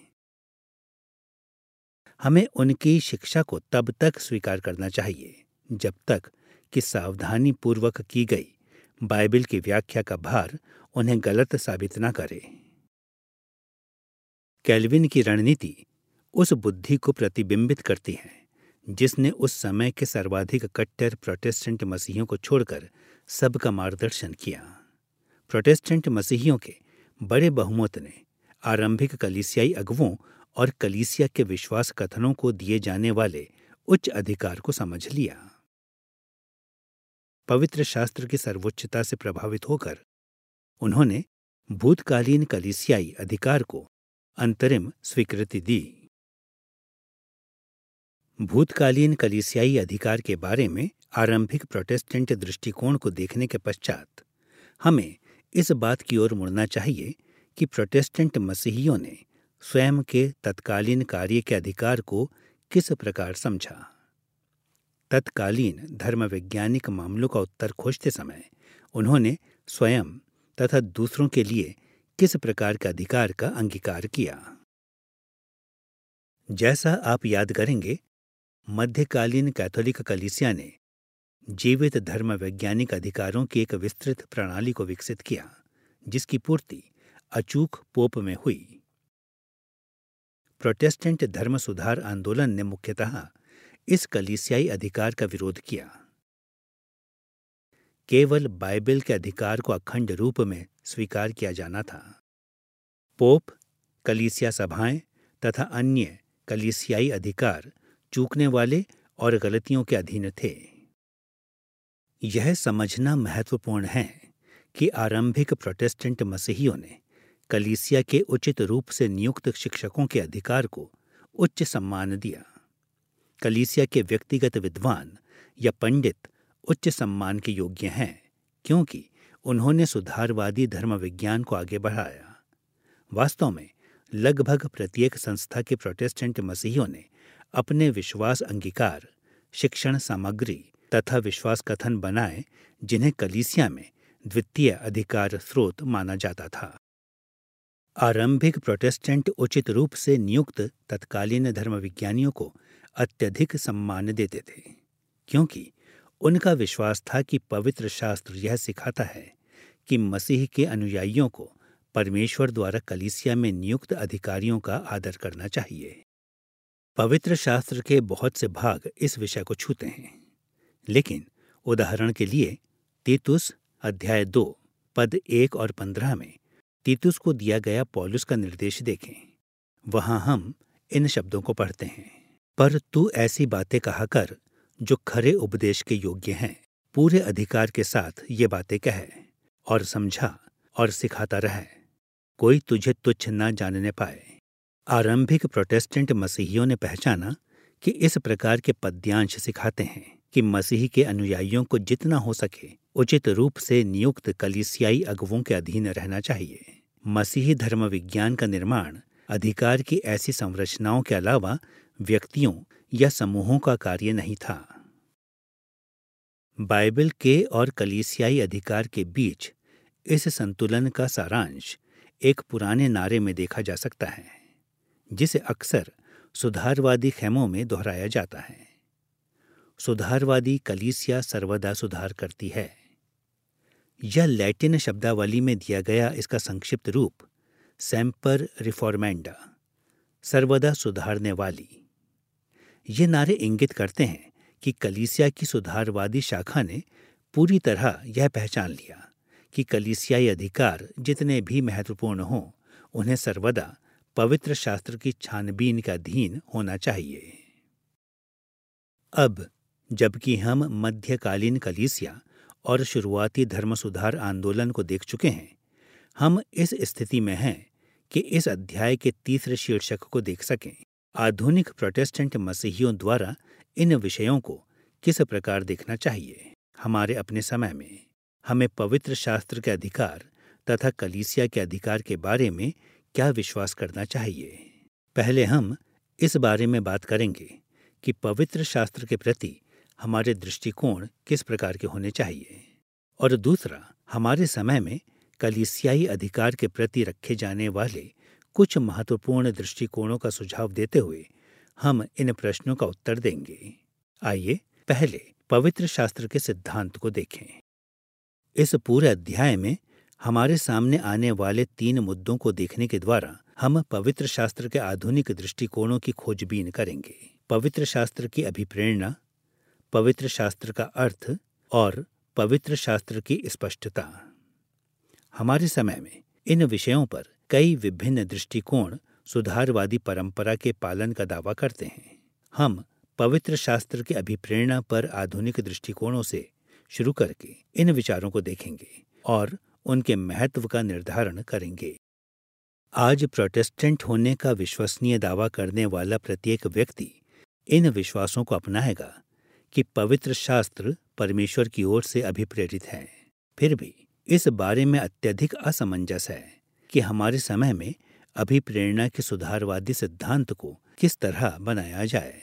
हमें उनकी शिक्षा को तब तक स्वीकार करना चाहिए जब तक कि सावधानी पूर्वक की गई बाइबल की व्याख्या का भार उन्हें गलत साबित न करे। कैल्विन की रणनीति उस बुद्धि को प्रतिबिंबित करती है जिसने उस समय के सर्वाधिक कट्टर प्रोटेस्टेंट मसीहियों को छोड़कर सबका मार्गदर्शन किया। प्रोटेस्टेंट मसीहियों के बड़े बहुमत ने आरंभिक कलीसियाई अगुवों और कलीसिया के विश्वास कथनों को दिए जाने वाले उच्च अधिकार को समझ लिया। पवित्र शास्त्र की सर्वोच्चता से प्रभावित होकर उन्होंने भूतकालीन कलीसियाई अधिकार को अंतरिम स्वीकृति दी। भूतकालीन कलीसियाई अधिकार के बारे में आरंभिक प्रोटेस्टेंट दृष्टिकोण को देखने के पश्चात हमें इस बात की ओर मुड़ना चाहिए कि प्रोटेस्टेंट मसीहियों ने स्वयं के तत्कालीन कार्य के अधिकार को किस प्रकार समझा। तत्कालीन धर्मवैज्ञानिक मामलों का उत्तर खोजते समय उन्होंने स्वयं तथा दूसरों के लिए किस प्रकार के अधिकार का अंगीकार किया। जैसा आप याद करेंगे, मध्यकालीन कैथोलिक कलीसिया ने जीवित धर्म वैज्ञानिक अधिकारों की एक विस्तृत प्रणाली को विकसित किया जिसकी पूर्ति अचूक पोप में हुई। प्रोटेस्टेंट धर्म सुधार आंदोलन ने मुख्यतः इस कलीसियाई अधिकार का विरोध किया। केवल बाइबल के अधिकार को अखंड रूप में स्वीकार किया जाना था। पोप, कलीसिया सभाएं तथा अन्य कलीसियाई अधिकार चूकने वाले और गलतियों के अधीन थे। यह समझना महत्वपूर्ण है कि आरंभिक प्रोटेस्टेंट मसीहियों ने कलीसिया के उचित रूप से नियुक्त शिक्षकों के अधिकार को उच्च सम्मान दिया। कलीसिया के व्यक्तिगत विद्वान या पंडित उच्च सम्मान के योग्य हैं क्योंकि उन्होंने सुधारवादी धर्म विज्ञान को आगे बढ़ाया। वास्तव में लगभग प्रत्येक संस्था के प्रोटेस्टेंट मसीहियों ने अपने विश्वास अंगीकार, शिक्षण सामग्री तथा विश्वास कथन बनाए जिन्हें कलीसिया में द्वितीय अधिकार स्रोत माना जाता था। आरंभिक प्रोटेस्टेंट उचित रूप से नियुक्त तत्कालीन धर्म विज्ञानियों को अत्यधिक सम्मान देते थे क्योंकि उनका विश्वास था कि पवित्र शास्त्र यह सिखाता है कि मसीह के अनुयायियों को परमेश्वर द्वारा कलीसिया में नियुक्त अधिकारियों का आदर करना चाहिए। पवित्र शास्त्र के बहुत से भाग इस विषय को छूते हैं, लेकिन उदाहरण के लिए तीतुस अध्याय दो पद एक और पंद्रह में तीतुस को दिया गया पौलुस का निर्देश देखें। वहां हम इन शब्दों को पढ़ते हैं, पर तू ऐसी बातें कहा कर जो खरे उपदेश के योग्य हैं, पूरे अधिकार के साथ ये बातें कह और समझा और सिखाता रहे, कोई तुझे तुच्छ न जानने पाए। आरंभिक प्रोटेस्टेंट मसीहियों ने पहचाना कि इस प्रकार के पद्यांश सिखाते हैं कि मसीह के अनुयायियों को जितना हो सके उचित रूप से नियुक्त कलीसियाई अगुवों के अधीन रहना चाहिए। मसीही धर्म विज्ञान का निर्माण अधिकार की ऐसी संरचनाओं के अलावा व्यक्तियों या समूहों का कार्य नहीं था। बाइबल के और कलीसियाई अधिकार के बीच इस संतुलन का सारांश एक पुराने नारे में देखा जा सकता है जिसे अक्सर सुधारवादी खेमों में दोहराया जाता है। सुधारवादी कलीसिया सर्वदा सुधार करती है। यह लैटिन शब्दावली में दिया गया इसका संक्षिप्त रूप सेम्पर रिफॉर्मेंडा, सर्वदा सुधारने वाली। ये नारे इंगित करते हैं कि कलीसिया की सुधारवादी शाखा ने पूरी तरह यह पहचान लिया कि कलीसियाई अधिकार जितने भी महत्वपूर्ण हों, उन्हें सर्वदा पवित्र शास्त्र की छानबीन का अधीन होना चाहिए। अब जबकि हम मध्यकालीन कलीसिया और शुरुआती धर्म सुधार आंदोलन को देख चुके हैं, हम इस स्थिति में हैं कि इस अध्याय के तीसरे शीर्षक को देख सकें, आधुनिक प्रोटेस्टेंट मसीहियों द्वारा इन विषयों को किस प्रकार देखना चाहिए। हमारे अपने समय में हमें पवित्र शास्त्र के अधिकार तथा कलीसिया के अधिकार के बारे में क्या विश्वास करना चाहिए। पहले हम इस बारे में बात करेंगे कि पवित्र शास्त्र के प्रति हमारे दृष्टिकोण किस प्रकार के होने चाहिए, और दूसरा, हमारे समय में कलीसियाई अधिकार के प्रति रखे जाने वाले कुछ महत्वपूर्ण दृष्टिकोणों का सुझाव देते हुए हम इन प्रश्नों का उत्तर देंगे। आइए पहले पवित्र शास्त्र के सिद्धांत को देखें। इस पूरे अध्याय में हमारे सामने आने वाले तीन मुद्दों को देखने के द्वारा हम पवित्र शास्त्र के आधुनिक दृष्टिकोणों की खोजबीन करेंगे। पवित्र शास्त्र की अभिप्रेरणा, पवित्र शास्त्र का अर्थ और पवित्र शास्त्र की स्पष्टता। हमारे समय में इन विषयों पर कई विभिन्न दृष्टिकोण सुधारवादी परंपरा के पालन का दावा करते हैं। हम पवित्र शास्त्र की अभिप्रेरणा पर आधुनिक दृष्टिकोणों से शुरू करके इन विचारों को देखेंगे और उनके महत्व का निर्धारण करेंगे। आज प्रोटेस्टेंट होने का विश्वसनीय दावा करने वाला प्रत्येक व्यक्ति इन विश्वासों को अपनाएगा कि पवित्र शास्त्र परमेश्वर की ओर से अभिप्रेरित है। फिर भी इस बारे में अत्यधिक असमंजस है कि हमारे समय में अभिप्रेरणा के सुधारवादी सिद्धांत को किस तरह बनाया जाए।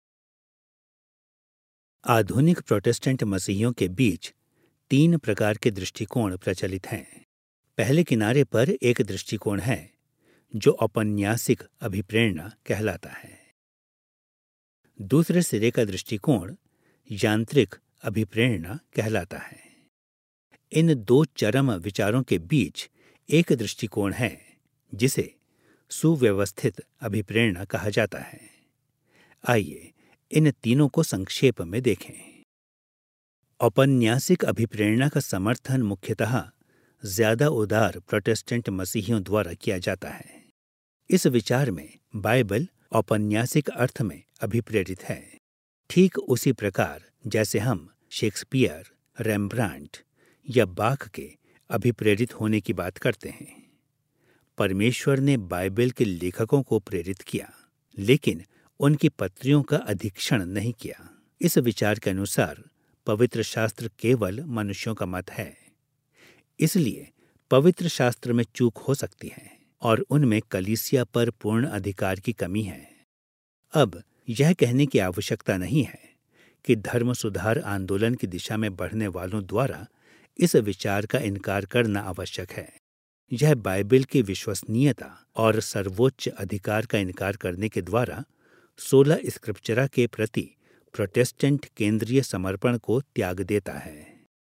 आधुनिक प्रोटेस्टेंट मसीहियों के बीच तीन प्रकार के दृष्टिकोण प्रचलित हैं। पहले किनारे पर एक दृष्टिकोण है जो औपन्यासिक अभिप्रेरणा कहलाता है। दूसरे सिरे का दृष्टिकोण यांत्रिक अभिप्रेरणा कहलाता है। इन दो चरम विचारों के बीच एक दृष्टिकोण है जिसे सुव्यवस्थित अभिप्रेरणा कहा जाता है। आइए इन तीनों को संक्षेप में देखें। औपन्यासिक अभिप्रेरणा का समर्थन मुख्यतः ज्यादा उदार प्रोटेस्टेंट मसीहियों द्वारा किया जाता है। इस विचार में बाइबल औपन्यासिक अर्थ में अभिप्रेरित है, ठीक उसी प्रकार जैसे हम शेक्सपियर, रेम्ब्रांट या बाख के अभिप्रेरित होने की बात करते हैं। परमेश्वर ने बाइबल के लेखकों को प्रेरित किया, लेकिन उनकी पत्रियों का अधीक्षण नहीं किया। इस विचार के अनुसार पवित्र शास्त्र केवल मनुष्यों का मत है, इसलिए पवित्र शास्त्र में चूक हो सकती है और उनमें कलीसिया पर पूर्ण अधिकार की कमी है। अब यह कहने की आवश्यकता नहीं है कि धर्म सुधार आंदोलन की दिशा में बढ़ने वालों द्वारा इस विचार का इनकार करना आवश्यक है। यह बाइबल की विश्वसनीयता और सर्वोच्च अधिकार का इनकार करने के द्वारा सोला स्क्रिप्चरा के प्रति प्रोटेस्टेंट केंद्रीय समर्पण को त्याग देता है।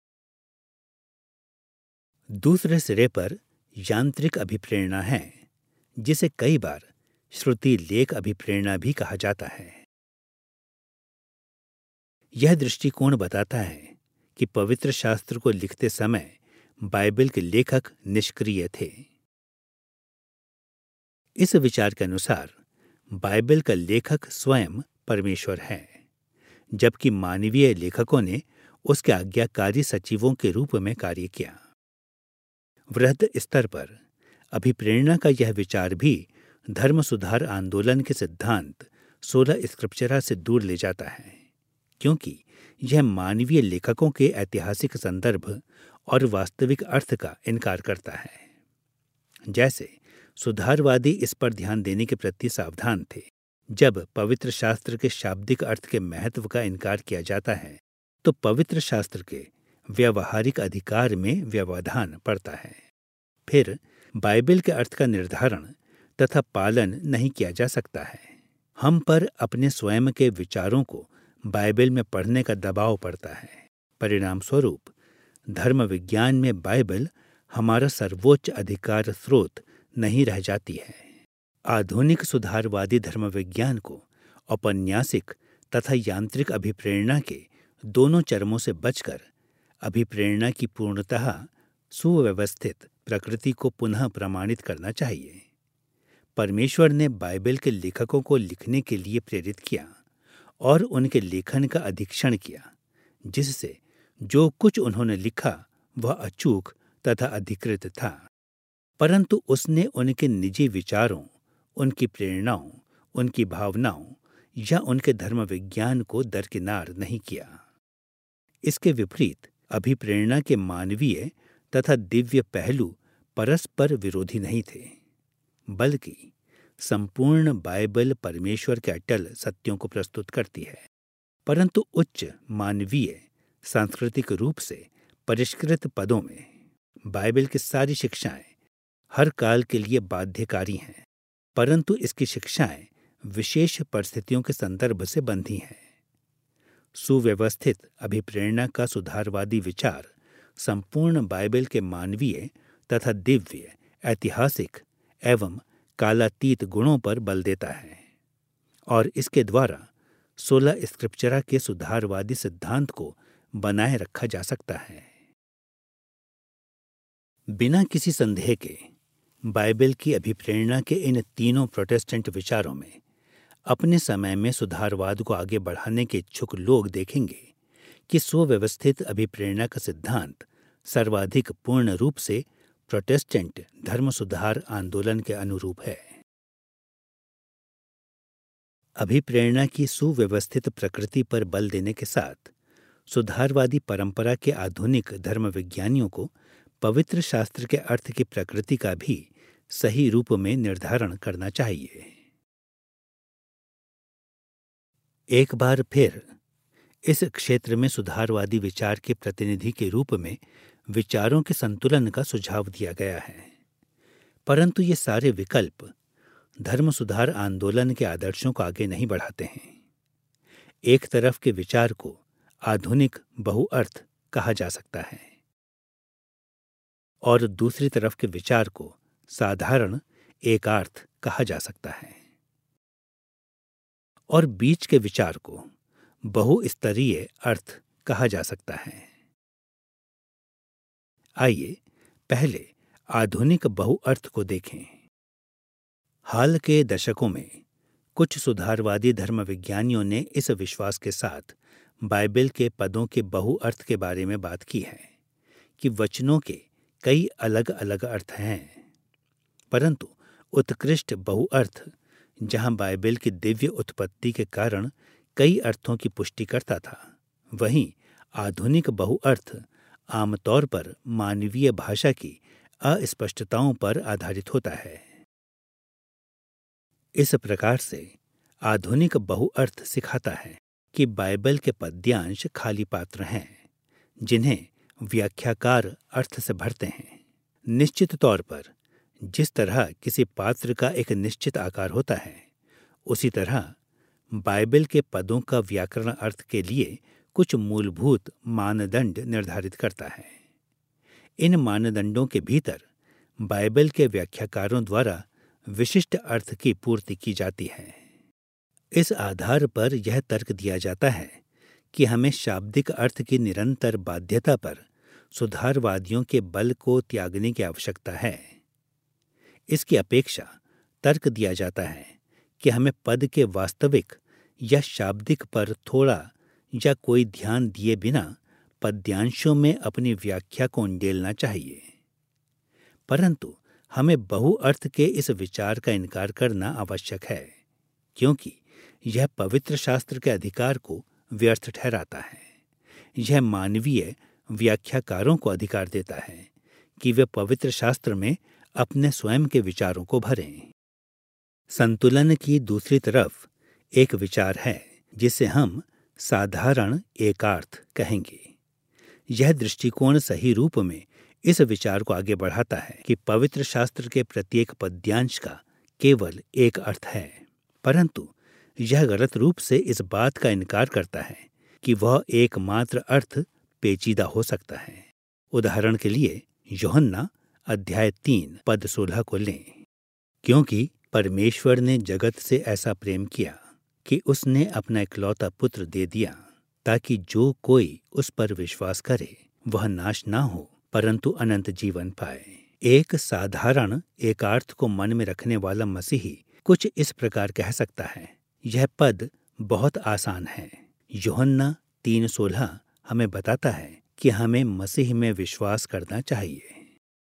दूसरे सिरे पर यांत्रिक अभिप्रेरणा है, जिसे कई बार श्रुति लेख अभिप्रेरणा भी कहा जाता है। यह दृष्टिकोण बताता है कि पवित्र शास्त्र को लिखते समय बाइबल के लेखक निष्क्रिय थे। इस विचार के अनुसार बाइबल का लेखक स्वयं परमेश्वर है, जबकि मानवीय लेखकों ने उसके आज्ञाकारी सचिवों के रूप में कार्य किया। वृहद स्तर पर अभिप्रेरणा का यह विचार भी धर्म सुधार आंदोलन के सिद्धांत सोला स्क्रिप्चरा से दूर ले जाता है, क्योंकि यह मानवीय लेखकों के ऐतिहासिक संदर्भ और वास्तविक अर्थ का इनकार करता है। जैसे सुधारवादी इस पर ध्यान देने के प्रति सावधान थे, जब पवित्र शास्त्र के शाब्दिक अर्थ के महत्व का इनकार किया जाता है तो पवित्र शास्त्र के व्यावहारिक अधिकार में व्यवधान पड़ता है। फिर बाइबल के अर्थ का निर्धारण तथा पालन नहीं किया जा सकता है। हम पर अपने स्वयं के विचारों को बाइबल में पढ़ने का दबाव पड़ता है। परिणाम स्वरूप धर्म विज्ञान में बाइबल हमारा सर्वोच्च अधिकार स्रोत नहीं रह जाती है। आधुनिक सुधारवादी धर्म विज्ञान को औपन्यासिक तथा यांत्रिक अभिप्रेरणा के दोनों चरमों से बचकर अभिप्रेरणा की पूर्णतः सुव्यवस्थित प्रकृति को पुनः प्रमाणित करना चाहिए। परमेश्वर ने बाइबल के लेखकों को लिखने के लिए प्रेरित किया और उनके लेखन का अधीक्षण किया, जिससे जो कुछ उन्होंने लिखा वह अचूक तथा अधिकृत था। परंतु उसने उनके निजी विचारों, उनकी प्रेरणाओं, उनकी भावनाओं या उनके धर्म विज्ञान को दरकिनार नहीं किया। इसके विपरीत अभिप्रेरणा के मानवीय तथा दिव्य पहलू परस्पर विरोधी नहीं थे, बल्कि संपूर्ण बाइबल परमेश्वर के अटल सत्यों को प्रस्तुत करती है, परंतु उच्च मानवीय सांस्कृतिक रूप से परिष्कृत पदों में। बाइबल की सारी शिक्षाएं हर काल के लिए बाध्यकारी हैं, परंतु इसकी शिक्षाएं विशेष परिस्थितियों के संदर्भ से बंधी हैं। सुव्यवस्थित अभिप्रेरणा का सुधारवादी विचार संपूर्ण बाइबल के मानवीय तथा दिव्य, ऐतिहासिक एवं कालातीत गुणों पर बल देता है और इसके द्वारा सोला स्क्रिप्चरा के सुधारवादी सिद्धांत को बनाए रखा जा सकता है। बिना किसी संदेह के बाइबल की अभिप्रेरणा के इन तीनों प्रोटेस्टेंट विचारों में अपने समय में सुधारवाद को आगे बढ़ाने के इच्छुक लोग देखेंगे कि सुव्यवस्थित अभिप्रेरणा का सिद्धांत सर्वाधिक पूर्ण रूप से प्रोटेस्टेंट धर्म सुधार आंदोलन के अनुरूप है। अभिप्रेरणा की सुव्यवस्थित प्रकृति पर बल देने के साथ सुधारवादी परंपरा के आधुनिक धर्म विज्ञानियों को पवित्र शास्त्र के अर्थ की प्रकृति का भी सही रूप में निर्धारण करना चाहिए। एक बार फिर इस क्षेत्र में सुधारवादी विचार के प्रतिनिधि के रूप में विचारों के संतुलन का सुझाव दिया गया है, परंतु ये सारे विकल्प धर्म सुधार आंदोलन के आदर्शों को आगे नहीं बढ़ाते हैं। एक तरफ के विचार को आधुनिक बहुअर्थ कहा जा सकता है और दूसरी तरफ के विचार को साधारण एकार्थ कहा जा सकता है, और बीच के विचार को बहुस्तरीय अर्थ कहा जा सकता है। आइए पहले आधुनिक बहुअर्थ को देखें। हाल के दशकों में कुछ सुधारवादी धर्म विज्ञानियों ने इस विश्वास के साथ बाइबल के पदों के बहुअर्थ के बारे में बात की है कि वचनों के कई अलग अलग अर्थ हैं, परंतु उत्कृष्ट बहुअर्थ जहां बाइबल की दिव्य उत्पत्ति के कारण कई अर्थों की पुष्टि करता था, वहीं आधुनिक बहुअर्थ आमतौर पर मानवीय भाषा की अस्पष्टताओं पर आधारित होता है। इस प्रकार से आधुनिक बहुअर्थ सिखाता है कि बाइबल के पद्यांश खाली पात्र हैं जिन्हें व्याख्याकार अर्थ से भरते हैं। निश्चित तौर पर जिस तरह किसी पात्र का एक निश्चित आकार होता है, उसी तरह बाइबल के पदों का व्याकरण अर्थ के लिए कुछ मूलभूत मानदंड निर्धारित करता है। इन मानदंडों के भीतर बाइबल के व्याख्याकारों द्वारा विशिष्ट अर्थ की पूर्ति की जाती है। इस आधार पर यह तर्क दिया जाता है कि हमें शाब्दिक अर्थ की निरंतर बाध्यता पर सुधारवादियों के बल को त्यागने की आवश्यकता है। इसकी अपेक्षा तर्क दिया जाता है कि हमें पद के वास्तविक या शाब्दिक पर थोड़ा या कोई ध्यान दिए बिना पद्यांशों में अपनी व्याख्या को उंडेलना चाहिए। परंतु हमें बहुअर्थ के इस विचार का इनकार करना आवश्यक है, क्योंकि यह पवित्र शास्त्र के अधिकार को व्यर्थ ठहराता है। यह मानवीय व्याख्याकारों को अधिकार देता है कि वे पवित्र शास्त्र में अपने स्वयं के विचारों को भरें। संतुलन की दूसरी तरफ एक विचार है जिसे हम साधारण एकार्थ कहेंगे। यह दृष्टिकोण सही रूप में इस विचार को आगे बढ़ाता है कि पवित्र शास्त्र के प्रत्येक पद्यांश का केवल एक अर्थ है, परंतु यह गलत रूप से इस बात का इनकार करता है कि वह एकमात्र अर्थ पेचीदा हो सकता है। उदाहरण के लिए यूहन्ना अध्याय तीन पद सोलह को लें। क्योंकि परमेश्वर ने जगत से ऐसा प्रेम किया कि उसने अपना इकलौता पुत्र दे दिया, ताकि जो कोई उस पर विश्वास करे वह नाश ना हो परंतु अनंत जीवन पाए। एक साधारण एकार्थ को मन में रखने वाला मसीही कुछ इस प्रकार कह सकता है, यह पद बहुत आसान है। यूहन्ना तीन सोलह हमें बताता है कि हमें मसीह में विश्वास करना चाहिए।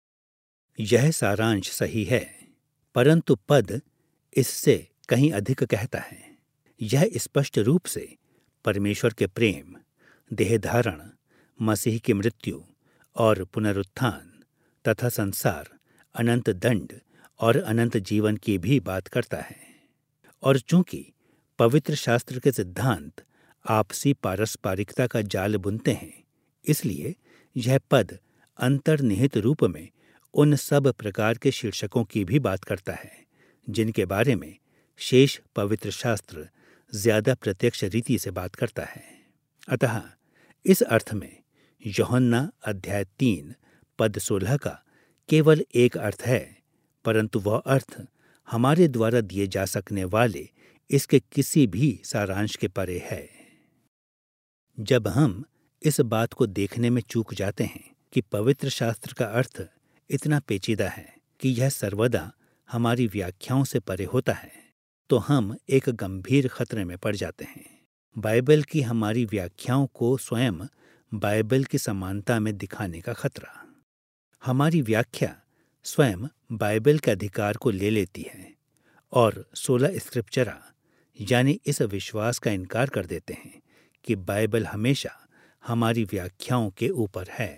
यह सारांश सही है, परंतु पद इससे कहीं अधिक कहता है। यह स्पष्ट रूप से परमेश्वर के प्रेम, देहधारण, मसीह की मृत्यु और पुनरुत्थान तथा संसार, अनंत दंड और अनंत जीवन की भी बात करता है। और चूंकि पवित्र शास्त्र के सिद्धांत आपसी पारस्परिकता का जाल बुनते हैं, इसलिए यह पद अंतर्निहित रूप में उन सब प्रकार के शीर्षकों की भी बात करता है जिनके बारे में शेष पवित्र शास्त्र ज्यादा प्रत्यक्ष रीति से बात करता है। अतः इस अर्थ में यूहन्ना अध्याय तीन पद सोलह का केवल एक अर्थ है, परंतु वह अर्थ हमारे द्वारा दिए जा सकने वाले इसके किसी भी सारांश के परे है। जब हम इस बात को देखने में चूक जाते हैं कि पवित्र शास्त्र का अर्थ इतना पेचीदा है कि यह सर्वदा हमारी व्याख्याओं से परे होता है, तो हम एक गंभीर खतरे में पड़ जाते हैं। बाइबल की हमारी व्याख्याओं को स्वयं बाइबल की समानता में दिखाने का खतरा। हमारी व्याख्या स्वयं बाइबल के अधिकार को ले लेती है और सोला स्क्रिप्चरा यानी इस विश्वास का इनकार कर देते हैं कि बाइबल हमेशा हमारी व्याख्याओं के ऊपर है।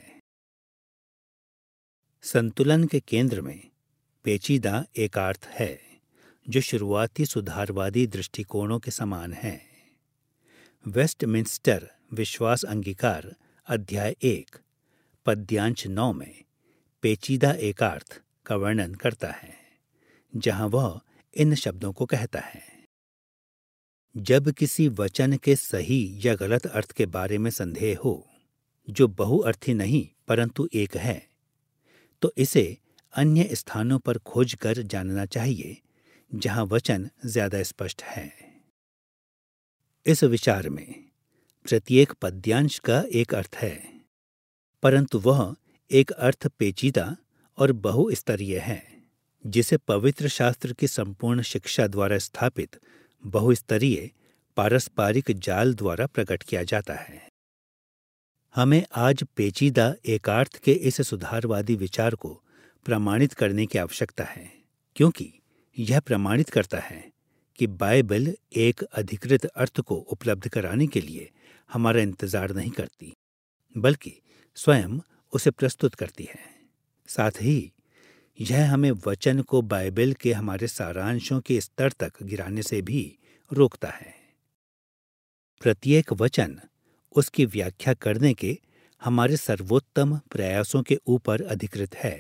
संतुलन के केंद्र में पेचीदा एकार्थ है जो शुरुआती सुधारवादी दृष्टिकोणों के समान है। वेस्टमिंस्टर विश्वास अंगीकार अध्याय एक पद्यांश नौ में पेचीदा एकार्थ का वर्णन करता है, जहां वह इन शब्दों को कहता है। जब किसी वचन के सही या गलत अर्थ के बारे में संदेह हो, जो बहुअर्थी नहीं परंतु एक है, तो इसे अन्य स्थानों पर खोज कर जानना चाहिए जहां वचन ज्यादा स्पष्ट है। इस विचार में प्रत्येक पद्यांश का एक अर्थ है, परंतु वह एक अर्थ पेचीदा और बहुस्तरीय है, जिसे पवित्र शास्त्र की संपूर्ण शिक्षा द्वारा स्थापित बहुस्तरीय पारस्परिक जाल द्वारा प्रकट किया जाता है। हमें आज पेचीदा एकार्थ के इस सुधारवादी विचार को प्रमाणित करने की आवश्यकता है, क्योंकि यह प्रमाणित करता है कि बाइबल एक अधिकृत अर्थ को उपलब्ध कराने के लिए हमारा इंतजार नहीं करती, बल्कि स्वयं उसे प्रस्तुत करती है। साथ ही यह हमें वचन को बाइबल के हमारे सारांशों के स्तर तक गिराने से भी रोकता है। प्रत्येक वचन उसकी व्याख्या करने के हमारे सर्वोत्तम प्रयासों के ऊपर अधिकृत है।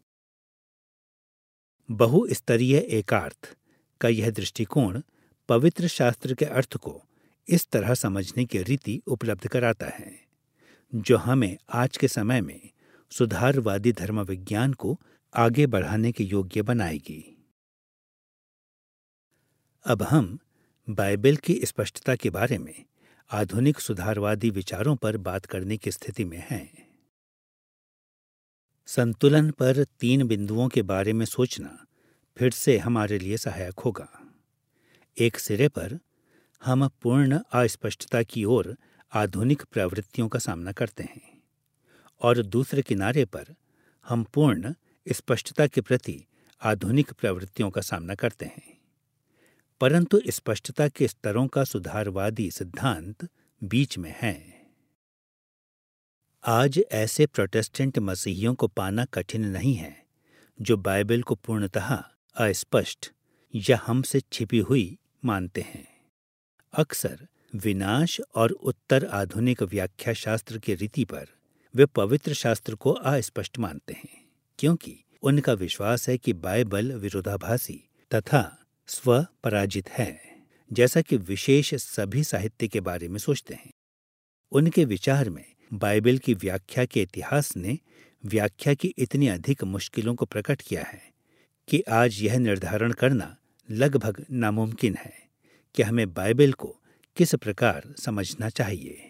बहुस्तरीय एकार्थ का यह दृष्टिकोण पवित्र शास्त्र के अर्थ को इस तरह समझने की रीति उपलब्ध कराता है, जो हमें आज के समय में सुधारवादी धर्म विज्ञान को आगे बढ़ाने के योग्य बनाएगी। अब हम बाइबल की स्पष्टता के बारे में आधुनिक सुधारवादी विचारों पर बात करने की स्थिति में हैं। संतुलन पर तीन बिंदुओं के बारे में सोचना फिर से हमारे लिए सहायक होगा। एक सिरे पर हम पूर्ण अस्पष्टता की ओर आधुनिक प्रवृत्तियों का सामना करते हैं, और दूसरे किनारे पर हम पूर्ण स्पष्टता के प्रति आधुनिक प्रवृत्तियों का सामना करते हैं। परंतु स्पष्टता के स्तरों का सुधारवादी सिद्धांत बीच में है। आज ऐसे प्रोटेस्टेंट मसीहियों को पाना कठिन नहीं है जो बाइबल को पूर्णतः अस्पष्ट या हमसे छिपी हुई मानते हैं। अक्सर विनाश और उत्तर आधुनिक व्याख्या शास्त्र की रीति पर वे पवित्र शास्त्र को अस्पष्ट मानते हैं, क्योंकि उनका विश्वास है कि बाइबल विरोधाभासी तथा स्वपराजित है, जैसा कि विशेष सभी साहित्य के बारे में सोचते हैं। उनके विचार में बाइबल की व्याख्या के इतिहास ने व्याख्या की इतनी अधिक मुश्किलों को प्रकट किया है कि आज यह निर्धारण करना लगभग नामुमकिन है कि हमें बाइबल को किस प्रकार समझना चाहिए।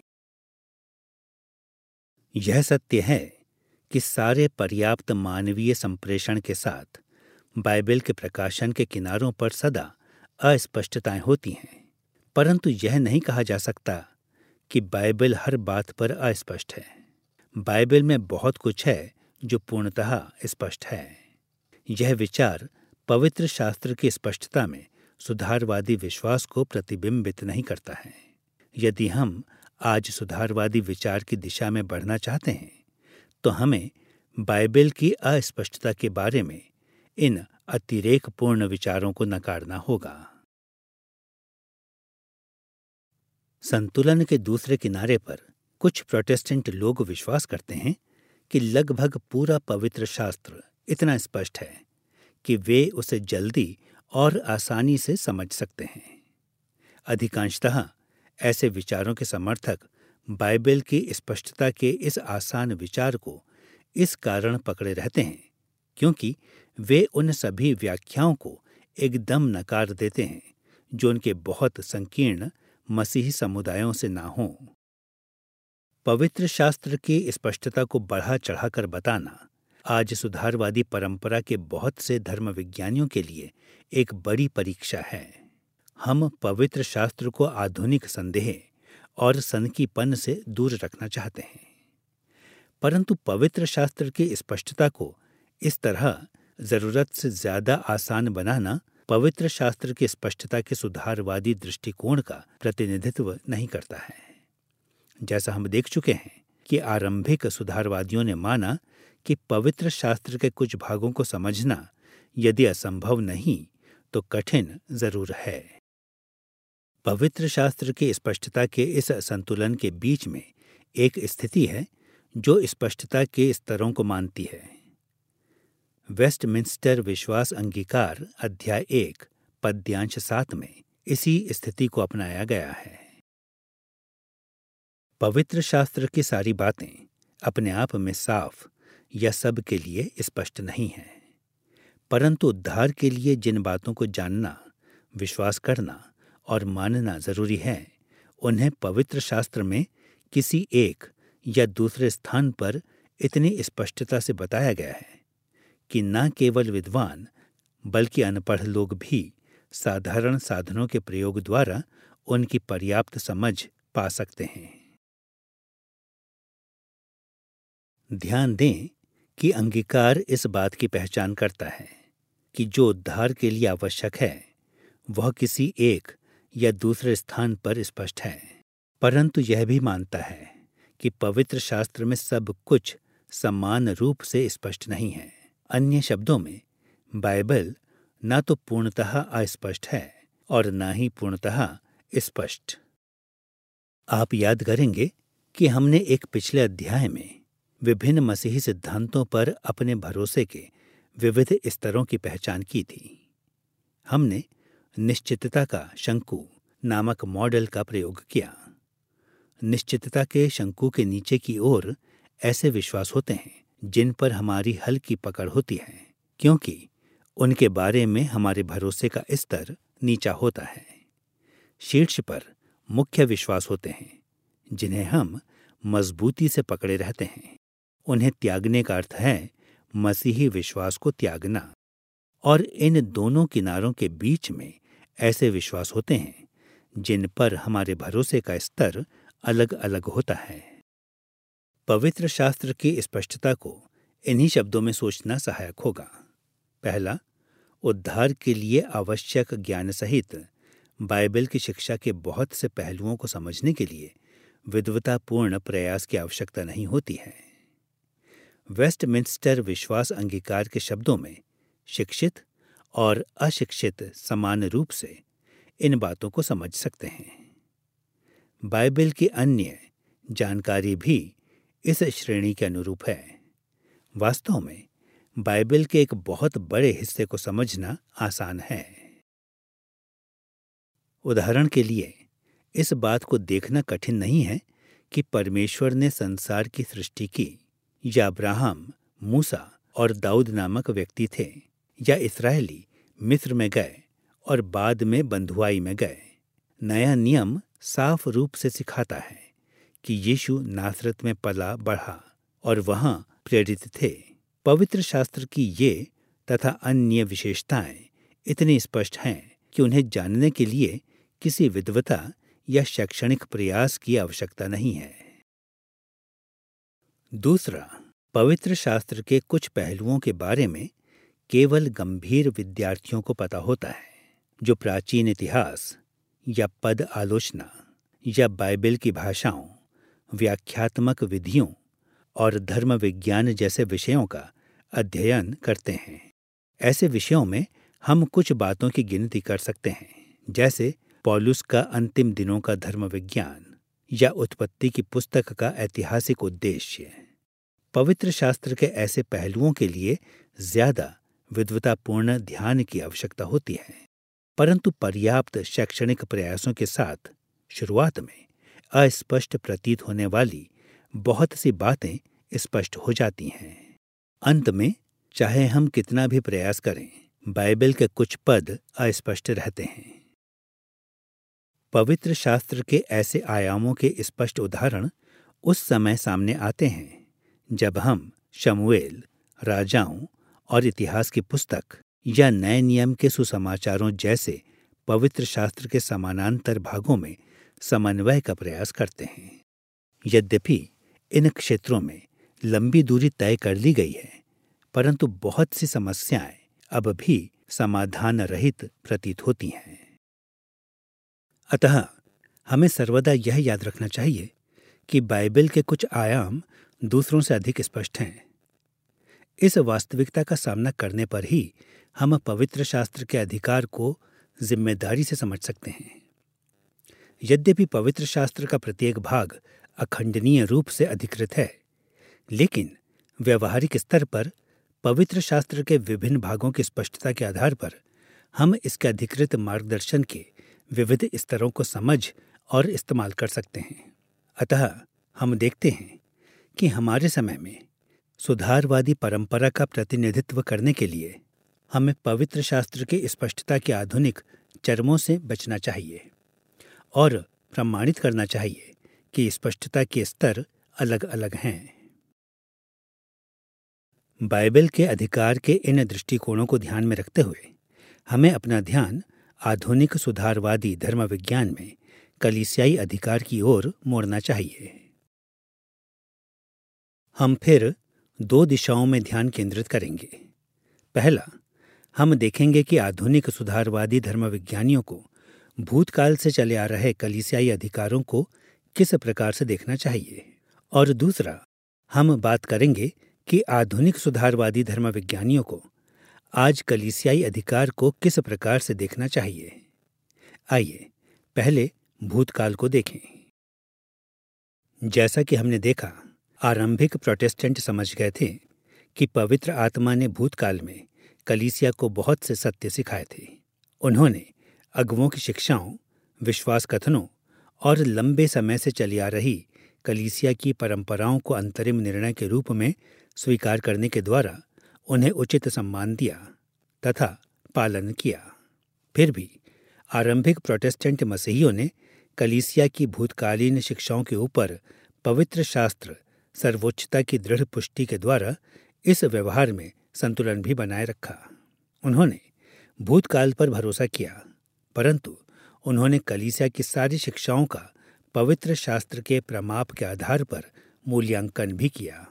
यह सत्य है कि सारे पर्याप्त मानवीय संप्रेषण के साथ बाइबल के प्रकाशन के किनारों पर सदा अस्पष्टताएं होती हैं, परंतु यह नहीं कहा जा सकता कि बाइबल हर बात पर अस्पष्ट है। बाइबल में बहुत कुछ है जो पूर्णतः स्पष्ट है। यह विचार पवित्र शास्त्र की स्पष्टता में सुधारवादी विश्वास को प्रतिबिंबित नहीं करता है। यदि हम आज सुधारवादी विचार की दिशा में बढ़ना चाहते हैं, तो हमें बाइबल की अस्पष्टता के बारे में इन अतिरेकपूर्ण विचारों को नकारना होगा। संतुलन के दूसरे किनारे पर कुछ प्रोटेस्टेंट लोग विश्वास करते हैं कि लगभग पूरा पवित्र शास्त्र इतना स्पष्ट है कि वे उसे जल्दी और आसानी से समझ सकते हैं। अधिकांशतः ऐसे विचारों के समर्थक बाइबल की स्पष्टता के इस आसान विचार को इस कारण पकड़े रहते हैं क्योंकि वे उन सभी व्याख्याओं को एकदम नकार देते हैं जो उनके बहुत संकीर्ण मसीही समुदायों से ना हों। पवित्र शास्त्र की स्पष्टता को बढ़ा चढ़ाकर बताना आज सुधारवादी परंपरा के बहुत से धर्मविज्ञानियों के लिए एक बड़ी परीक्षा है। हम पवित्र शास्त्र को आधुनिक संदेह और सनकीपन से दूर रखना चाहते हैं, परंतु पवित्र शास्त्र की स्पष्टता को इस तरह जरूरत से ज्यादा आसान बनाना पवित्र शास्त्र की स्पष्टता के सुधारवादी दृष्टिकोण का प्रतिनिधित्व नहीं करता है। जैसा हम देख चुके हैं कि आरंभिक सुधारवादियों ने माना कि पवित्र शास्त्र के कुछ भागों को समझना यदि असंभव नहीं तो कठिन जरूर है। पवित्र शास्त्र की स्पष्टता के इस संतुलन के बीच में एक स्थिति है जो स्पष्टता के स्तरों को मानती है। वेस्टमिंस्टर विश्वास अंगीकार अध्याय एक पद्यांश सात में इसी स्थिति को अपनाया गया है। पवित्र शास्त्र की सारी बातें अपने आप में साफ या सब के लिए स्पष्ट नहीं है, परंतु उद्धार के लिए जिन बातों को जानना, विश्वास करना और मानना जरूरी है, उन्हें पवित्र शास्त्र में किसी एक या दूसरे स्थान पर इतनी स्पष्टता से बताया गया है कि न केवल विद्वान बल्कि अनपढ़ लोग भी साधारण साधनों के प्रयोग द्वारा उनकी पर्याप्त समझ पा सकते हैं। ध्यान दें कि अंगीकार इस बात की पहचान करता है कि जो उद्धार के लिए आवश्यक है वह किसी एक या दूसरे स्थान पर स्पष्ट है, परंतु यह भी मानता है कि पवित्र शास्त्र में सब कुछ समान रूप से स्पष्ट नहीं है। अन्य शब्दों में, बाइबल न तो पूर्णतः अस्पष्ट है और न ही पूर्णतः स्पष्ट। आप याद करेंगे कि हमने एक पिछले अध्याय में विभिन्न मसीही सिद्धांतों पर अपने भरोसे के विविध स्तरों की पहचान की थी। हमने निश्चितता का शंकु नामक मॉडल का प्रयोग किया। निश्चितता के शंकु के नीचे की ओर ऐसे विश्वास होते हैं जिन पर हमारी हल्की पकड़ होती है, क्योंकि उनके बारे में हमारे भरोसे का स्तर नीचा होता है। शीर्ष पर मुख्य विश्वास होते हैं जिन्हें हम मजबूती से पकड़े रहते हैं। उन्हें त्यागने का अर्थ है मसीही विश्वास को त्यागना, और इन दोनों किनारों के बीच में ऐसे विश्वास होते हैं जिन पर हमारे भरोसे का स्तर अलग अलग होता है। पवित्र शास्त्र की स्पष्टता को इन्हीं शब्दों में सोचना सहायक होगा। पहला, उद्धार के लिए आवश्यक ज्ञान सहित बाइबल की शिक्षा के बहुत से पहलुओं को समझने के लिए विद्वतापूर्ण प्रयास की आवश्यकता नहीं होती है। वेस्टमिंस्टर विश्वास अंगीकार के शब्दों में शिक्षित और अशिक्षित समान रूप से इन बातों को समझ सकते हैं। बाइबल की अन्य जानकारी भी इस श्रेणी के अनुरूप है। वास्तव में बाइबल के एक बहुत बड़े हिस्से को समझना आसान है। उदाहरण के लिए, इस बात को देखना कठिन नहीं है कि परमेश्वर ने संसार की सृष्टि की, या अब्राहम, मूसा और दाऊद नामक व्यक्ति थे, या इस्राएली मिस्र में गए और बाद में बंधुआई में गए। नया नियम साफ रूप से सिखाता है कि यीशु नासरत में पला बढ़ा और वहां प्रेरित थे। पवित्र शास्त्र की ये तथा अन्य विशेषताएं इतनी स्पष्ट हैं कि उन्हें जानने के लिए किसी विद्वता या शैक्षणिक प्रयास की आवश्यकता नहीं है। दूसरा, पवित्र शास्त्र के कुछ पहलुओं के बारे में केवल गंभीर विद्यार्थियों को पता होता है, जो प्राचीन इतिहास या पद आलोचना या बाइबल की भाषाओं, व्याख्यात्मक विधियों और धर्म विज्ञान जैसे विषयों का अध्ययन करते हैं। ऐसे विषयों में हम कुछ बातों की गिनती कर सकते हैं, जैसे पौलुस का अंतिम दिनों का धर्म विज्ञान या उत्पत्ति की पुस्तक का ऐतिहासिक उद्देश्य। पवित्र शास्त्र के ऐसे पहलुओं के लिए ज्यादा विद्वतापूर्ण ध्यान की आवश्यकता होती है, परंतु पर्याप्त शैक्षणिक प्रयासों के साथ शुरुआत में अस्पष्ट प्रतीत होने वाली बहुत सी बातें स्पष्ट हो जाती हैं। अंत में चाहे हम कितना भी प्रयास करें, बाइबल के कुछ पद अस्पष्ट रहते हैं। पवित्र शास्त्र के ऐसे आयामों के स्पष्ट उदाहरण उस समय सामने आते हैं जब हम शमूएल, राजाओं और इतिहास की पुस्तक या नए नियम के सुसमाचारों जैसे पवित्र शास्त्र के समानांतर भागों में समन्वय का प्रयास करते हैं। यद्यपि इन क्षेत्रों में लंबी दूरी तय कर ली गई है, परंतु बहुत सी समस्याएं अब भी समाधान रहित प्रतीत होती हैं। अतः हमें सर्वदा यह याद रखना चाहिए कि बाइबल के कुछ आयाम दूसरों से अधिक स्पष्ट हैं। इस वास्तविकता का सामना करने पर ही हम पवित्र शास्त्र के अधिकार को जिम्मेदारी से समझ सकते हैं। यद्यपि पवित्र शास्त्र का प्रत्येक भाग अखंडनीय रूप से अधिकृत है, लेकिन व्यवहारिक स्तर पर पवित्र शास्त्र के विभिन्न भागों की स्पष्टता के आधार पर हम इसके अधिकृत मार्गदर्शन के विविध स्तरों को समझ और इस्तेमाल कर सकते हैं। अतः हम देखते हैं कि हमारे समय में सुधारवादी परंपरा का प्रतिनिधित्व करने के लिए हमें पवित्र शास्त्र की स्पष्टता के आधुनिक चरमों से बचना चाहिए और प्रमाणित करना चाहिए कि स्पष्टता के स्तर अलग अलग हैं। बाइबल के अधिकार के इन दृष्टिकोणों को ध्यान में रखते हुए हमें अपना ध्यान आधुनिक सुधारवादी धर्म विज्ञान में कलीसियाई अधिकार की ओर मोड़ना चाहिए। हम फिर दो दिशाओं में ध्यान केंद्रित करेंगे। पहला, हम देखेंगे कि आधुनिक सुधारवादी धर्मविज्ञानियों को भूतकाल से चले आ रहे कलीसियाई अधिकारों को किस प्रकार से देखना चाहिए, और दूसरा, हम बात करेंगे कि आधुनिक सुधारवादी धर्मविज्ञानियों को आज कलीसियाई अधिकार को किस प्रकार से देखना चाहिए। आइए पहले भूतकाल को देखें। जैसा कि हमने देखा, आरंभिक प्रोटेस्टेंट समझ गए थे कि पवित्र आत्मा ने भूतकाल में कलीसिया को बहुत से सत्य सिखाए थे। उन्होंने अगुओं की शिक्षाओं, विश्वास कथनों और लंबे समय से चली आ रही कलीसिया की परंपराओं को अंतरिम निर्णय के रूप में स्वीकार करने के द्वारा उन्हें उचित सम्मान दिया तथा पालन किया। फिर भी आरंभिक प्रोटेस्टेंट मसीहियों ने कलीसिया की भूतकालीन शिक्षाओं के ऊपर पवित्र शास्त्र सर्वोच्चता की दृढ़ पुष्टि के द्वारा इस व्यवहार में संतुलन भी बनाए रखा। उन्होंने भूतकाल पर भरोसा किया, परंतु उन्होंने कलीसिया की सारी शिक्षाओं का पवित्र शास्त्र के प्रमाप के आधार पर मूल्यांकन भी किया।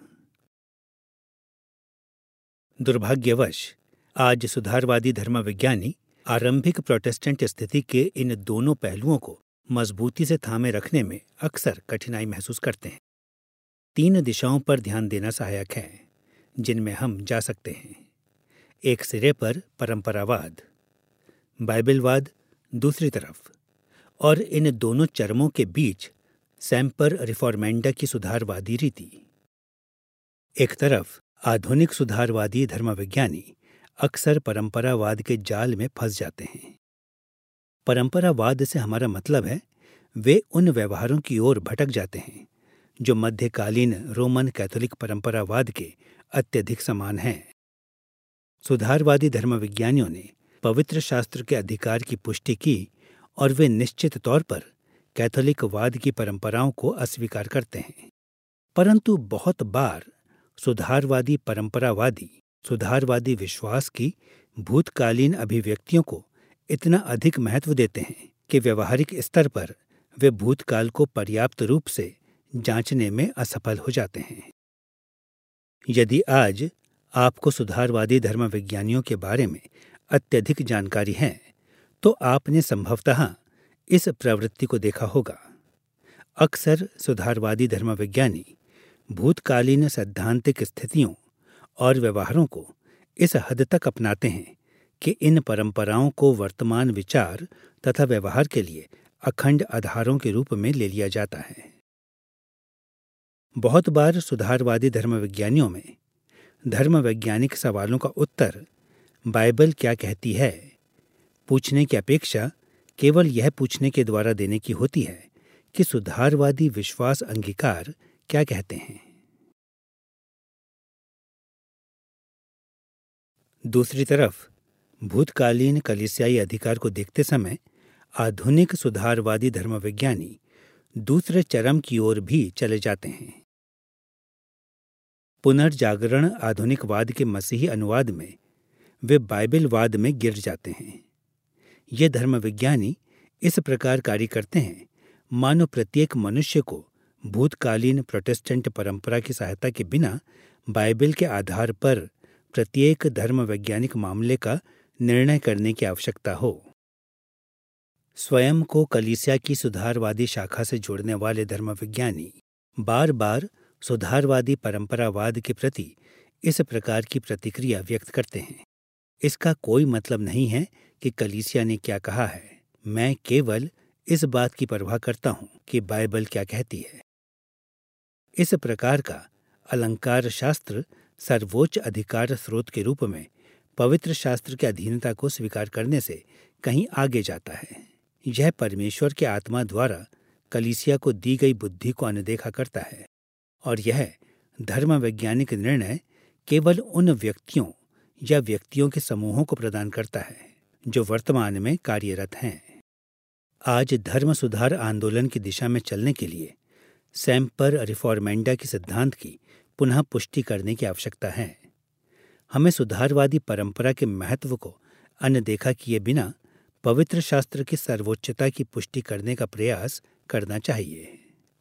दुर्भाग्यवश आज सुधारवादी धर्मविज्ञानी आरंभिक प्रोटेस्टेंट स्थिति के इन दोनों पहलुओं को मजबूती से थामे रखने में अक्सर कठिनाई महसूस करते हैं। तीन दिशाओं पर ध्यान देना सहायक है जिनमें हम जा सकते हैं। एक सिरे पर परंपरावाद, बाइबलवाद दूसरी तरफ, और इन दोनों चरमों के बीच सैम्पर रिफॉर्मेंडा की सुधारवादी रीति। एक तरफ आधुनिक सुधारवादी धर्मविज्ञानी अक्सर परंपरावाद के जाल में फंस जाते हैं। परंपरावाद से हमारा मतलब है वे उन व्यवहारों की ओर भटक जाते हैं जो मध्यकालीन रोमन कैथोलिक परंपरावाद के अत्यधिक समान हैं। सुधारवादी धर्मविज्ञानियों ने पवित्र शास्त्र के अधिकार की पुष्टि की और वे निश्चित तौर पर कैथोलिकवाद की परंपराओं को अस्वीकार करते हैं। परंतु बहुत बार सुधारवादी परंपरावादी सुधारवादी विश्वास की भूतकालीन अभिव्यक्तियों को इतना अधिक महत्व देते हैं कि व्यवहारिक स्तर पर वे भूतकाल को पर्याप्त रूप से जांचने में असफल हो जाते हैं। यदि आज आपको सुधारवादी धर्मविज्ञानियों के बारे में अत्यधिक जानकारी है, तो आपने संभवतः इस प्रवृत्ति को देखा होगा। अक्सर सुधारवादी धर्मविज्ञानी भूतकालीन सैद्धांतिक स्थितियों और व्यवहारों को इस हद तक अपनाते हैं कि इन परंपराओं को वर्तमान विचार तथा व्यवहार के लिए अखंड आधारों के रूप में ले लिया जाता है। बहुत बार सुधारवादी धर्मविज्ञानियों में धर्म वैज्ञानिक सवालों का उत्तर बाइबल क्या कहती है पूछने की अपेक्षा केवल यह पूछने के द्वारा देने की होती है कि सुधारवादी विश्वास अंगीकार क्या कहते हैं। दूसरी तरफ भूतकालीन कलीसियाई अधिकार को देखते समय आधुनिक सुधारवादी धर्मविज्ञानी दूसरे चरम की ओर भी चले जाते हैं। पुनर्जागरण आधुनिकवाद के मसीही अनुवाद में वे बाइबलवाद में गिर जाते हैं। ये धर्मविज्ञानी इस प्रकार कार्य करते हैं मानो प्रत्येक मनुष्य को भूतकालीन प्रोटेस्टेंट परंपरा की सहायता के बिना बाइबल के आधार पर प्रत्येक धर्म वैज्ञानिक मामले का निर्णय करने की आवश्यकता हो। स्वयं को कलीसिया की सुधारवादी शाखा से जोड़ने वाले धर्मविज्ञानी बार बार सुधारवादी परंपरावाद के प्रति इस प्रकार की प्रतिक्रिया व्यक्त करते हैं। इसका कोई मतलब नहीं है कि कलीसिया ने क्या कहा है, मैं केवल इस बात की परवाह करता हूं कि बाइबल क्या कहती है। इस प्रकार का अलंकार शास्त्र सर्वोच्च अधिकार स्रोत के रूप में पवित्र शास्त्र की अधीनता को स्वीकार करने से कहीं आगे जाता है। यह परमेश्वर के आत्मा द्वारा कलीसिया को दी गई बुद्धि को अनदेखा करता है और यह धर्म वैज्ञानिक निर्णय केवल उन व्यक्तियों या व्यक्तियों के समूहों को प्रदान करता है जो वर्तमान में कार्यरत हैं। आज धर्म सुधार आंदोलन की दिशा में चलने के लिए सेम्पर रिफॉर्मेंडा की सिद्धांत की पुनः पुष्टि करने की आवश्यकता है। हमें सुधारवादी परंपरा के महत्व को अनदेखा किए बिना पवित्र शास्त्र की सर्वोच्चता की पुष्टि करने का प्रयास करना चाहिए।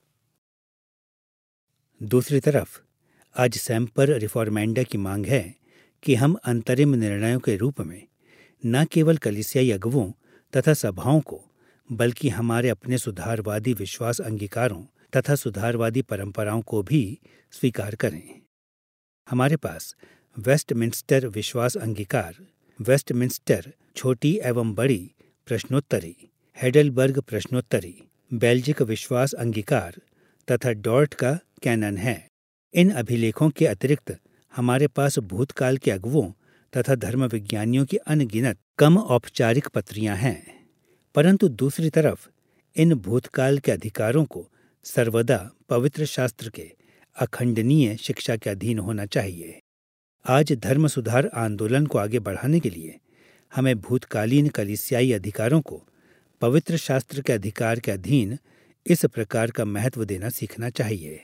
दूसरी तरफ आज सेम्पर रिफॉर्मेंडा की मांग है कि हम अंतरिम निर्णयों के रूप में न केवल कलीसियाई अगुवों तथा सभाओं को बल्कि हमारे अपने सुधारवादी विश्वास अंगीकारों तथा सुधारवादी परंपराओं को भी स्वीकार करें। हमारे पास वेस्टमिंस्टर विश्वास अंगीकार, वेस्टमिंस्टर छोटी एवं बड़ी प्रश्नोत्तरी, हेडलबर्ग प्रश्नोत्तरी, बेल्जिक विश्वास अंगीकार तथा डॉर्ट का कैनन है। इन अभिलेखों के अतिरिक्त हमारे पास भूतकाल के अगुवों तथा धर्म विज्ञानियों की अनगिनत कम औपचारिक पत्रियां हैं, परंतु दूसरी तरफ इन भूतकाल के अधिकारों को सर्वदा पवित्र शास्त्र के अखंडनीय शिक्षा के अधीन होना चाहिए। आज धर्म सुधार आंदोलन को आगे बढ़ाने के लिए हमें भूतकालीन कलीसियाई अधिकारों को पवित्र शास्त्र के अधिकार के अधीन इस प्रकार का महत्व देना सीखना चाहिए।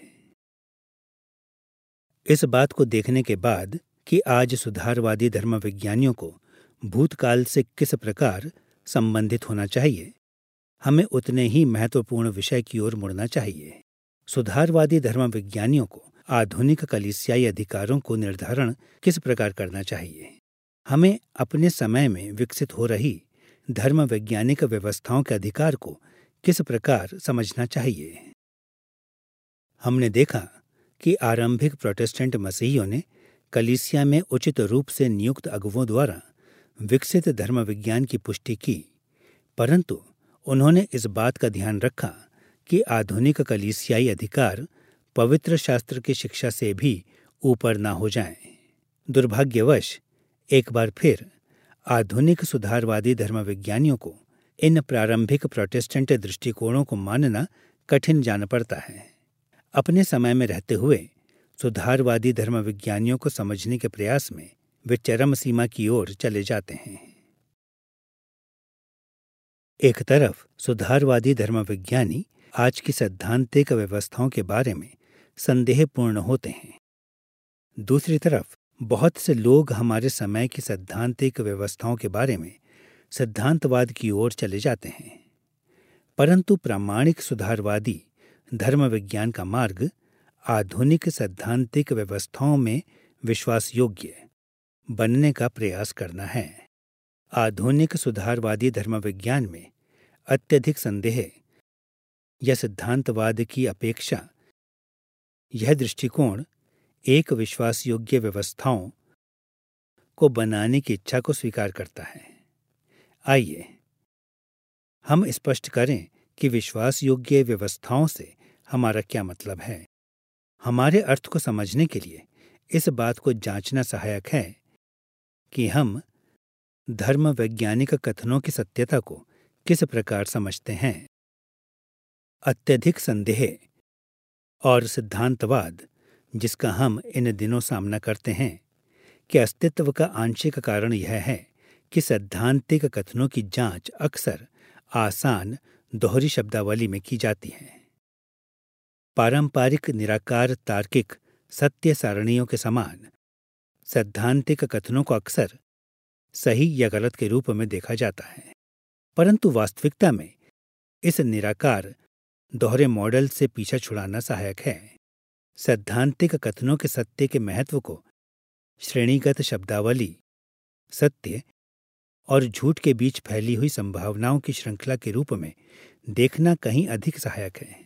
इस बात को देखने के बाद कि आज सुधारवादी धर्म विज्ञानियों को भूतकाल से किस प्रकार संबंधित होना चाहिए, हमें उतने ही महत्वपूर्ण विषय की ओर मुड़ना चाहिए। सुधारवादी धर्म विज्ञानियों को आधुनिक कलीसियाई अधिकारों को निर्धारण किस प्रकार करना चाहिए। हमें अपने समय में विकसित हो रही धर्म वैज्ञानिक व्यवस्थाओं के अधिकार को किस प्रकार समझना चाहिए। हमने देखा कि आरंभिक प्रोटेस्टेंट मसीहियों ने कलीसिया में उचित रूप से नियुक्त अगुवों द्वारा विकसित धर्म विज्ञान की पुष्टि की, परंतु उन्होंने इस बात का ध्यान रखा कि आधुनिक कलीसियाई अधिकार पवित्र शास्त्र की शिक्षा से भी ऊपर ना हो जाएं। दुर्भाग्यवश एक बार फिर आधुनिक सुधारवादी धर्मविज्ञानियों को इन प्रारंभिक प्रोटेस्टेंट दृष्टिकोणों को मानना कठिन जान पड़ता है। अपने समय में रहते हुए सुधारवादी धर्मविज्ञानियों को समझने के प्रयास में वे चरम सीमा की ओर चले जाते हैं। एक तरफ सुधारवादी धर्मविज्ञानी आज की सैद्धांतिक व्यवस्थाओं के बारे में संदेहपूर्ण होते हैं, दूसरी तरफ बहुत से लोग हमारे समय की सैद्धांतिक व्यवस्थाओं के बारे में सिद्धांतवाद की ओर चले जाते हैं। परंतु प्रामाणिक सुधारवादी धर्म विज्ञान का मार्ग आधुनिक सैद्धांतिक व्यवस्थाओं में विश्वास योग्य बनने का प्रयास करना है। आधुनिक सुधारवादी धर्म विज्ञान में अत्यधिक संदेह या सिद्धांतवाद की अपेक्षा यह दृष्टिकोण एक विश्वास योग्य व्यवस्थाओं को बनाने की इच्छा को स्वीकार करता है। आइए हम स्पष्ट करें कि विश्वास योग्य व्यवस्थाओं से हमारा क्या मतलब है। हमारे अर्थ को समझने के लिए इस बात को जांचना सहायक है कि हम धर्म वैज्ञानिक कथनों की सत्यता को किस प्रकार समझते हैं। अत्यधिक संदेह और सिद्धांतवाद जिसका हम इन दिनों सामना करते हैं के अस्तित्व का आंशिक कारण यह है कि सैद्धांतिक कथनों की जांच अक्सर आसान दोहरी शब्दावली में की जाती है। पारंपरिक निराकार तार्किक सत्य सारणियों के समान सैद्धांतिक कथनों को अक्सर सही या गलत के रूप में देखा जाता है, परंतु वास्तविकता में इस निराकार दोहरे मॉडल से पीछा छुड़ाना सहायक है। सैद्धांतिक कथनों के सत्य के महत्व को श्रेणीगत शब्दावली, सत्य और झूठ के बीच फैली हुई संभावनाओं की श्रृंखला के रूप में देखना कहीं अधिक सहायक है।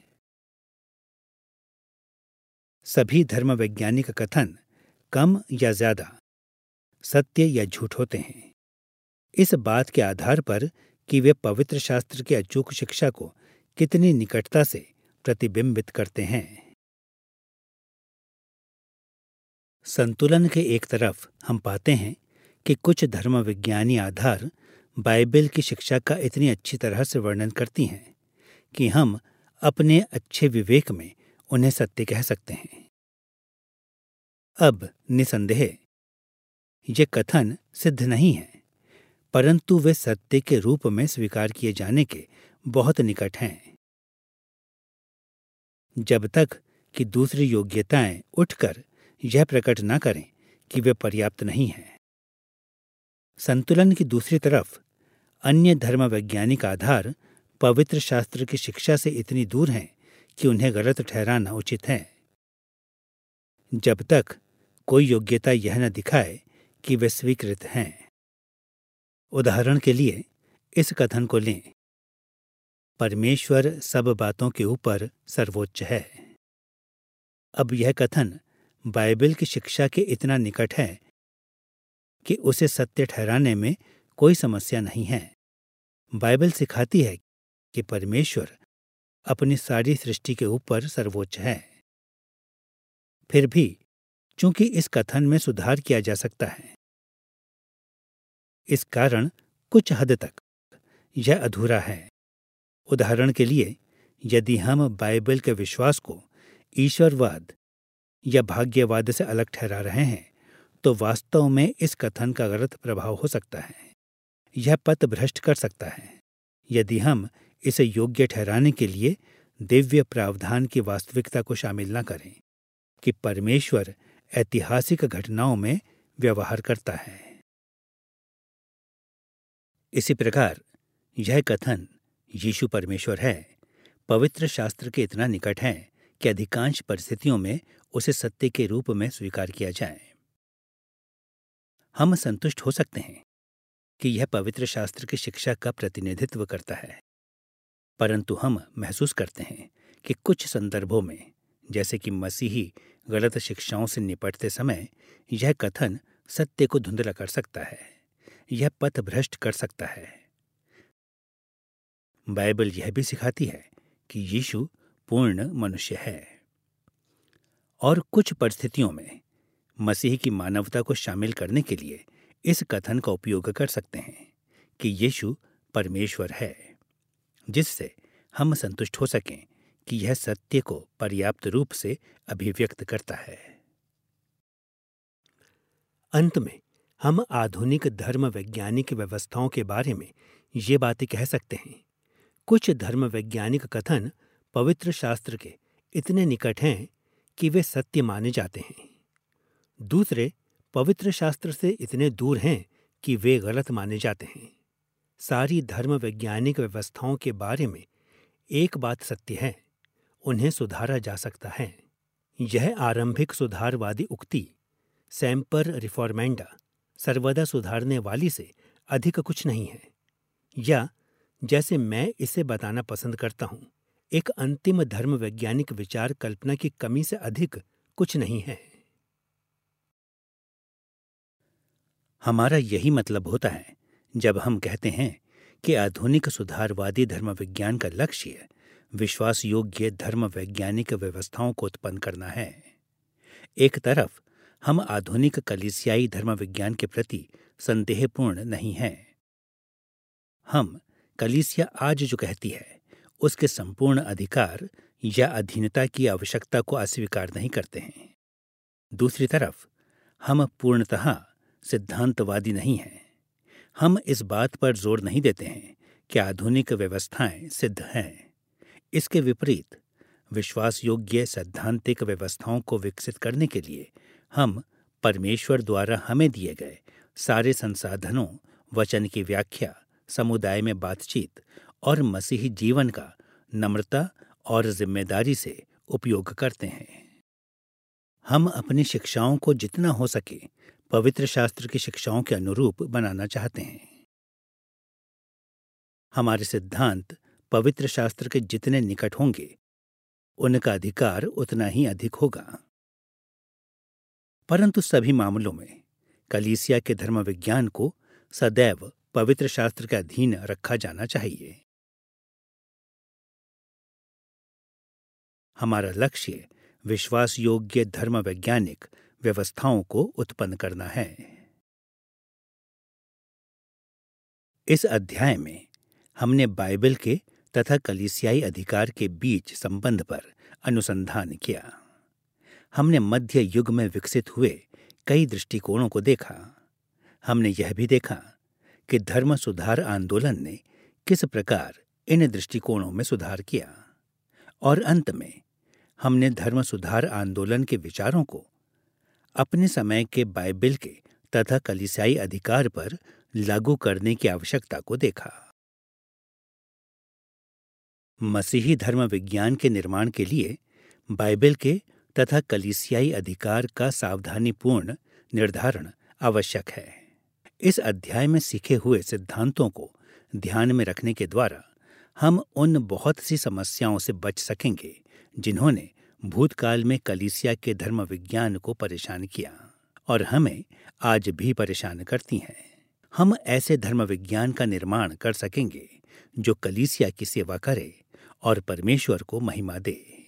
सभी धर्म वैज्ञानिक कथन कम या ज्यादा सत्य या झूठ होते हैं, इस बात के आधार पर कि वे पवित्र शास्त्र की अचूक शिक्षा को कितनी निकटता से प्रतिबिंबित करते हैं। संतुलन के एक तरफ हम पाते हैं कि कुछ धर्म विज्ञानी आधार बाइबल की शिक्षा का इतनी अच्छी तरह से वर्णन करती हैं कि हम अपने अच्छे विवेक में उन्हें सत्य कह सकते हैं। अब निसंदेह ये कथन सिद्ध नहीं है, परंतु वे सत्य के रूप में स्वीकार किए जाने के बहुत निकट हैं। जब तक कि दूसरी योग्यताएं उठकर यह प्रकट न करें कि वे पर्याप्त नहीं हैं। संतुलन की दूसरी तरफ अन्य धर्म वैज्ञानिक आधार पवित्र शास्त्र की शिक्षा से इतनी दूर हैं कि उन्हें गलत ठहराना उचित है। जब तक कोई योग्यता यह न दिखाए कि वे स्वीकृत हैं। उदाहरण के लिए इस कथन को लें, परमेश्वर सब बातों के ऊपर सर्वोच्च है। अब यह कथन बाइबल की शिक्षा के इतना निकट है कि उसे सत्य ठहराने में कोई समस्या नहीं है। बाइबल सिखाती है कि परमेश्वर अपनी सारी सृष्टि के ऊपर सर्वोच्च है। फिर भी चूंकि इस कथन में सुधार किया जा सकता है, इस कारण कुछ हद तक यह अधूरा है। उदाहरण के लिए, यदि हम बाइबल के विश्वास को ईश्वरवाद या भाग्यवाद से अलग ठहरा रहे हैं, तो वास्तव में इस कथन का गलत प्रभाव हो सकता है। यह पथ भ्रष्ट कर सकता है यदि हम इसे योग्य ठहराने के लिए दिव्य प्रावधान की वास्तविकता को शामिल न करें कि परमेश्वर ऐतिहासिक घटनाओं में व्यवहार करता है। इसी प्रकार यह कथन यीशु परमेश्वर है पवित्र शास्त्र के इतना निकट है कि अधिकांश परिस्थितियों में उसे सत्य के रूप में स्वीकार किया जाए। हम संतुष्ट हो सकते हैं कि यह पवित्र शास्त्र की शिक्षा का प्रतिनिधित्व करता है, परंतु हम महसूस करते हैं कि कुछ संदर्भों में, जैसे कि मसीही गलत शिक्षाओं से निपटते समय, यह कथन सत्य को धुंधला कर सकता है, यह पथ भ्रष्ट कर सकता है। बाइबल यह भी सिखाती है कि यीशु पूर्ण मनुष्य है और कुछ परिस्थितियों में मसीह की मानवता को शामिल करने के लिए इस कथन का उपयोग कर सकते हैं कि यीशु परमेश्वर है, जिससे हम संतुष्ट हो सकें कि यह सत्य को पर्याप्त रूप से अभिव्यक्त करता है। अंत में हम आधुनिक धर्म वैज्ञानिक व्यवस्थाओं के बारे में ये बातें कह सकते हैं। कुछ धर्म वैज्ञानिक कथन पवित्र शास्त्र के इतने निकट हैं कि वे सत्य माने जाते हैं। दूसरे पवित्र शास्त्र से इतने दूर हैं कि वे गलत माने जाते हैं। सारी धर्म वैज्ञानिक व्यवस्थाओं के बारे में एक बात सत्य है, उन्हें सुधारा जा सकता है। यह आरंभिक सुधारवादी उक्ति सेम्पर रिफॉर्मेंडा, सर्वदा सुधारने वाली से अधिक कुछ नहीं है, या जैसे मैं इसे बताना पसंद करता हूं, एक अंतिम धर्म वैज्ञानिक विचार कल्पना की कमी से अधिक कुछ नहीं है। हमारा यही मतलब होता है जब हम कहते हैं कि आधुनिक सुधारवादी धर्म विज्ञान का लक्ष्य विश्वास योग्य धर्म वैज्ञानिक व्यवस्थाओं को उत्पन्न करना है। एक तरफ हम आधुनिक कलीसियाई धर्म विज्ञान के प्रति संदेहपूर्ण नहीं हैं। हम कलीसिया आज जो कहती है उसके संपूर्ण अधिकार या अधीनता की आवश्यकता को अस्वीकार नहीं करते हैं। दूसरी तरफ हम पूर्णतः सिद्धांतवादी नहीं हैं। हम इस बात पर जोर नहीं देते हैं कि आधुनिक व्यवस्थाएं सिद्ध हैं। इसके विपरीत विश्वास योग्य सैद्धांतिक व्यवस्थाओं को विकसित करने के लिए हम परमेश्वर द्वारा हमें दिए गए सारे संसाधनों, वचन की व्याख्या, समुदाय में बातचीत और मसीही जीवन का नम्रता और जिम्मेदारी से उपयोग करते हैं। हम अपनी शिक्षाओं को जितना हो सके पवित्र शास्त्र की शिक्षाओं के अनुरूप बनाना चाहते हैं। हमारे सिद्धांत पवित्र शास्त्र के जितने निकट होंगे उनका अधिकार उतना ही अधिक होगा। परंतु सभी मामलों में कलीसिया के धर्म विज्ञान को सदैव पवित्र शास्त्र के अधीन रखा जाना चाहिए। हमारा लक्ष्य विश्वास योग्य धर्म वैज्ञानिक व्यवस्थाओं को उत्पन्न करना है। इस अध्याय में हमने बाइबल के तथा कलीसियाई अधिकार के बीच संबंध पर अनुसंधान किया। हमने मध्य युग में विकसित हुए कई दृष्टिकोणों को देखा। हमने यह भी देखा कि धर्म सुधार आंदोलन ने किस प्रकार इन दृष्टिकोणों में सुधार किया, और अंत में हमने धर्म सुधार आंदोलन के विचारों को अपने समय के बाइबल के तथा कलीसियाई अधिकार पर लागू करने की आवश्यकता को देखा। मसीही धर्म विज्ञान के निर्माण के लिए बाइबल के तथा कलीसियाई अधिकार का सावधानीपूर्ण निर्धारण आवश्यक है। इस अध्याय में सीखे हुए सिद्धांतों को ध्यान में रखने के द्वारा हम उन बहुत सी समस्याओं से बच सकेंगे जिन्होंने भूतकाल में कलीसिया के धर्म विज्ञान को परेशान किया और हमें आज भी परेशान करती हैं। हम ऐसे धर्म विज्ञान का निर्माण कर सकेंगे जो कलीसिया की सेवा करे और परमेश्वर को महिमा दे।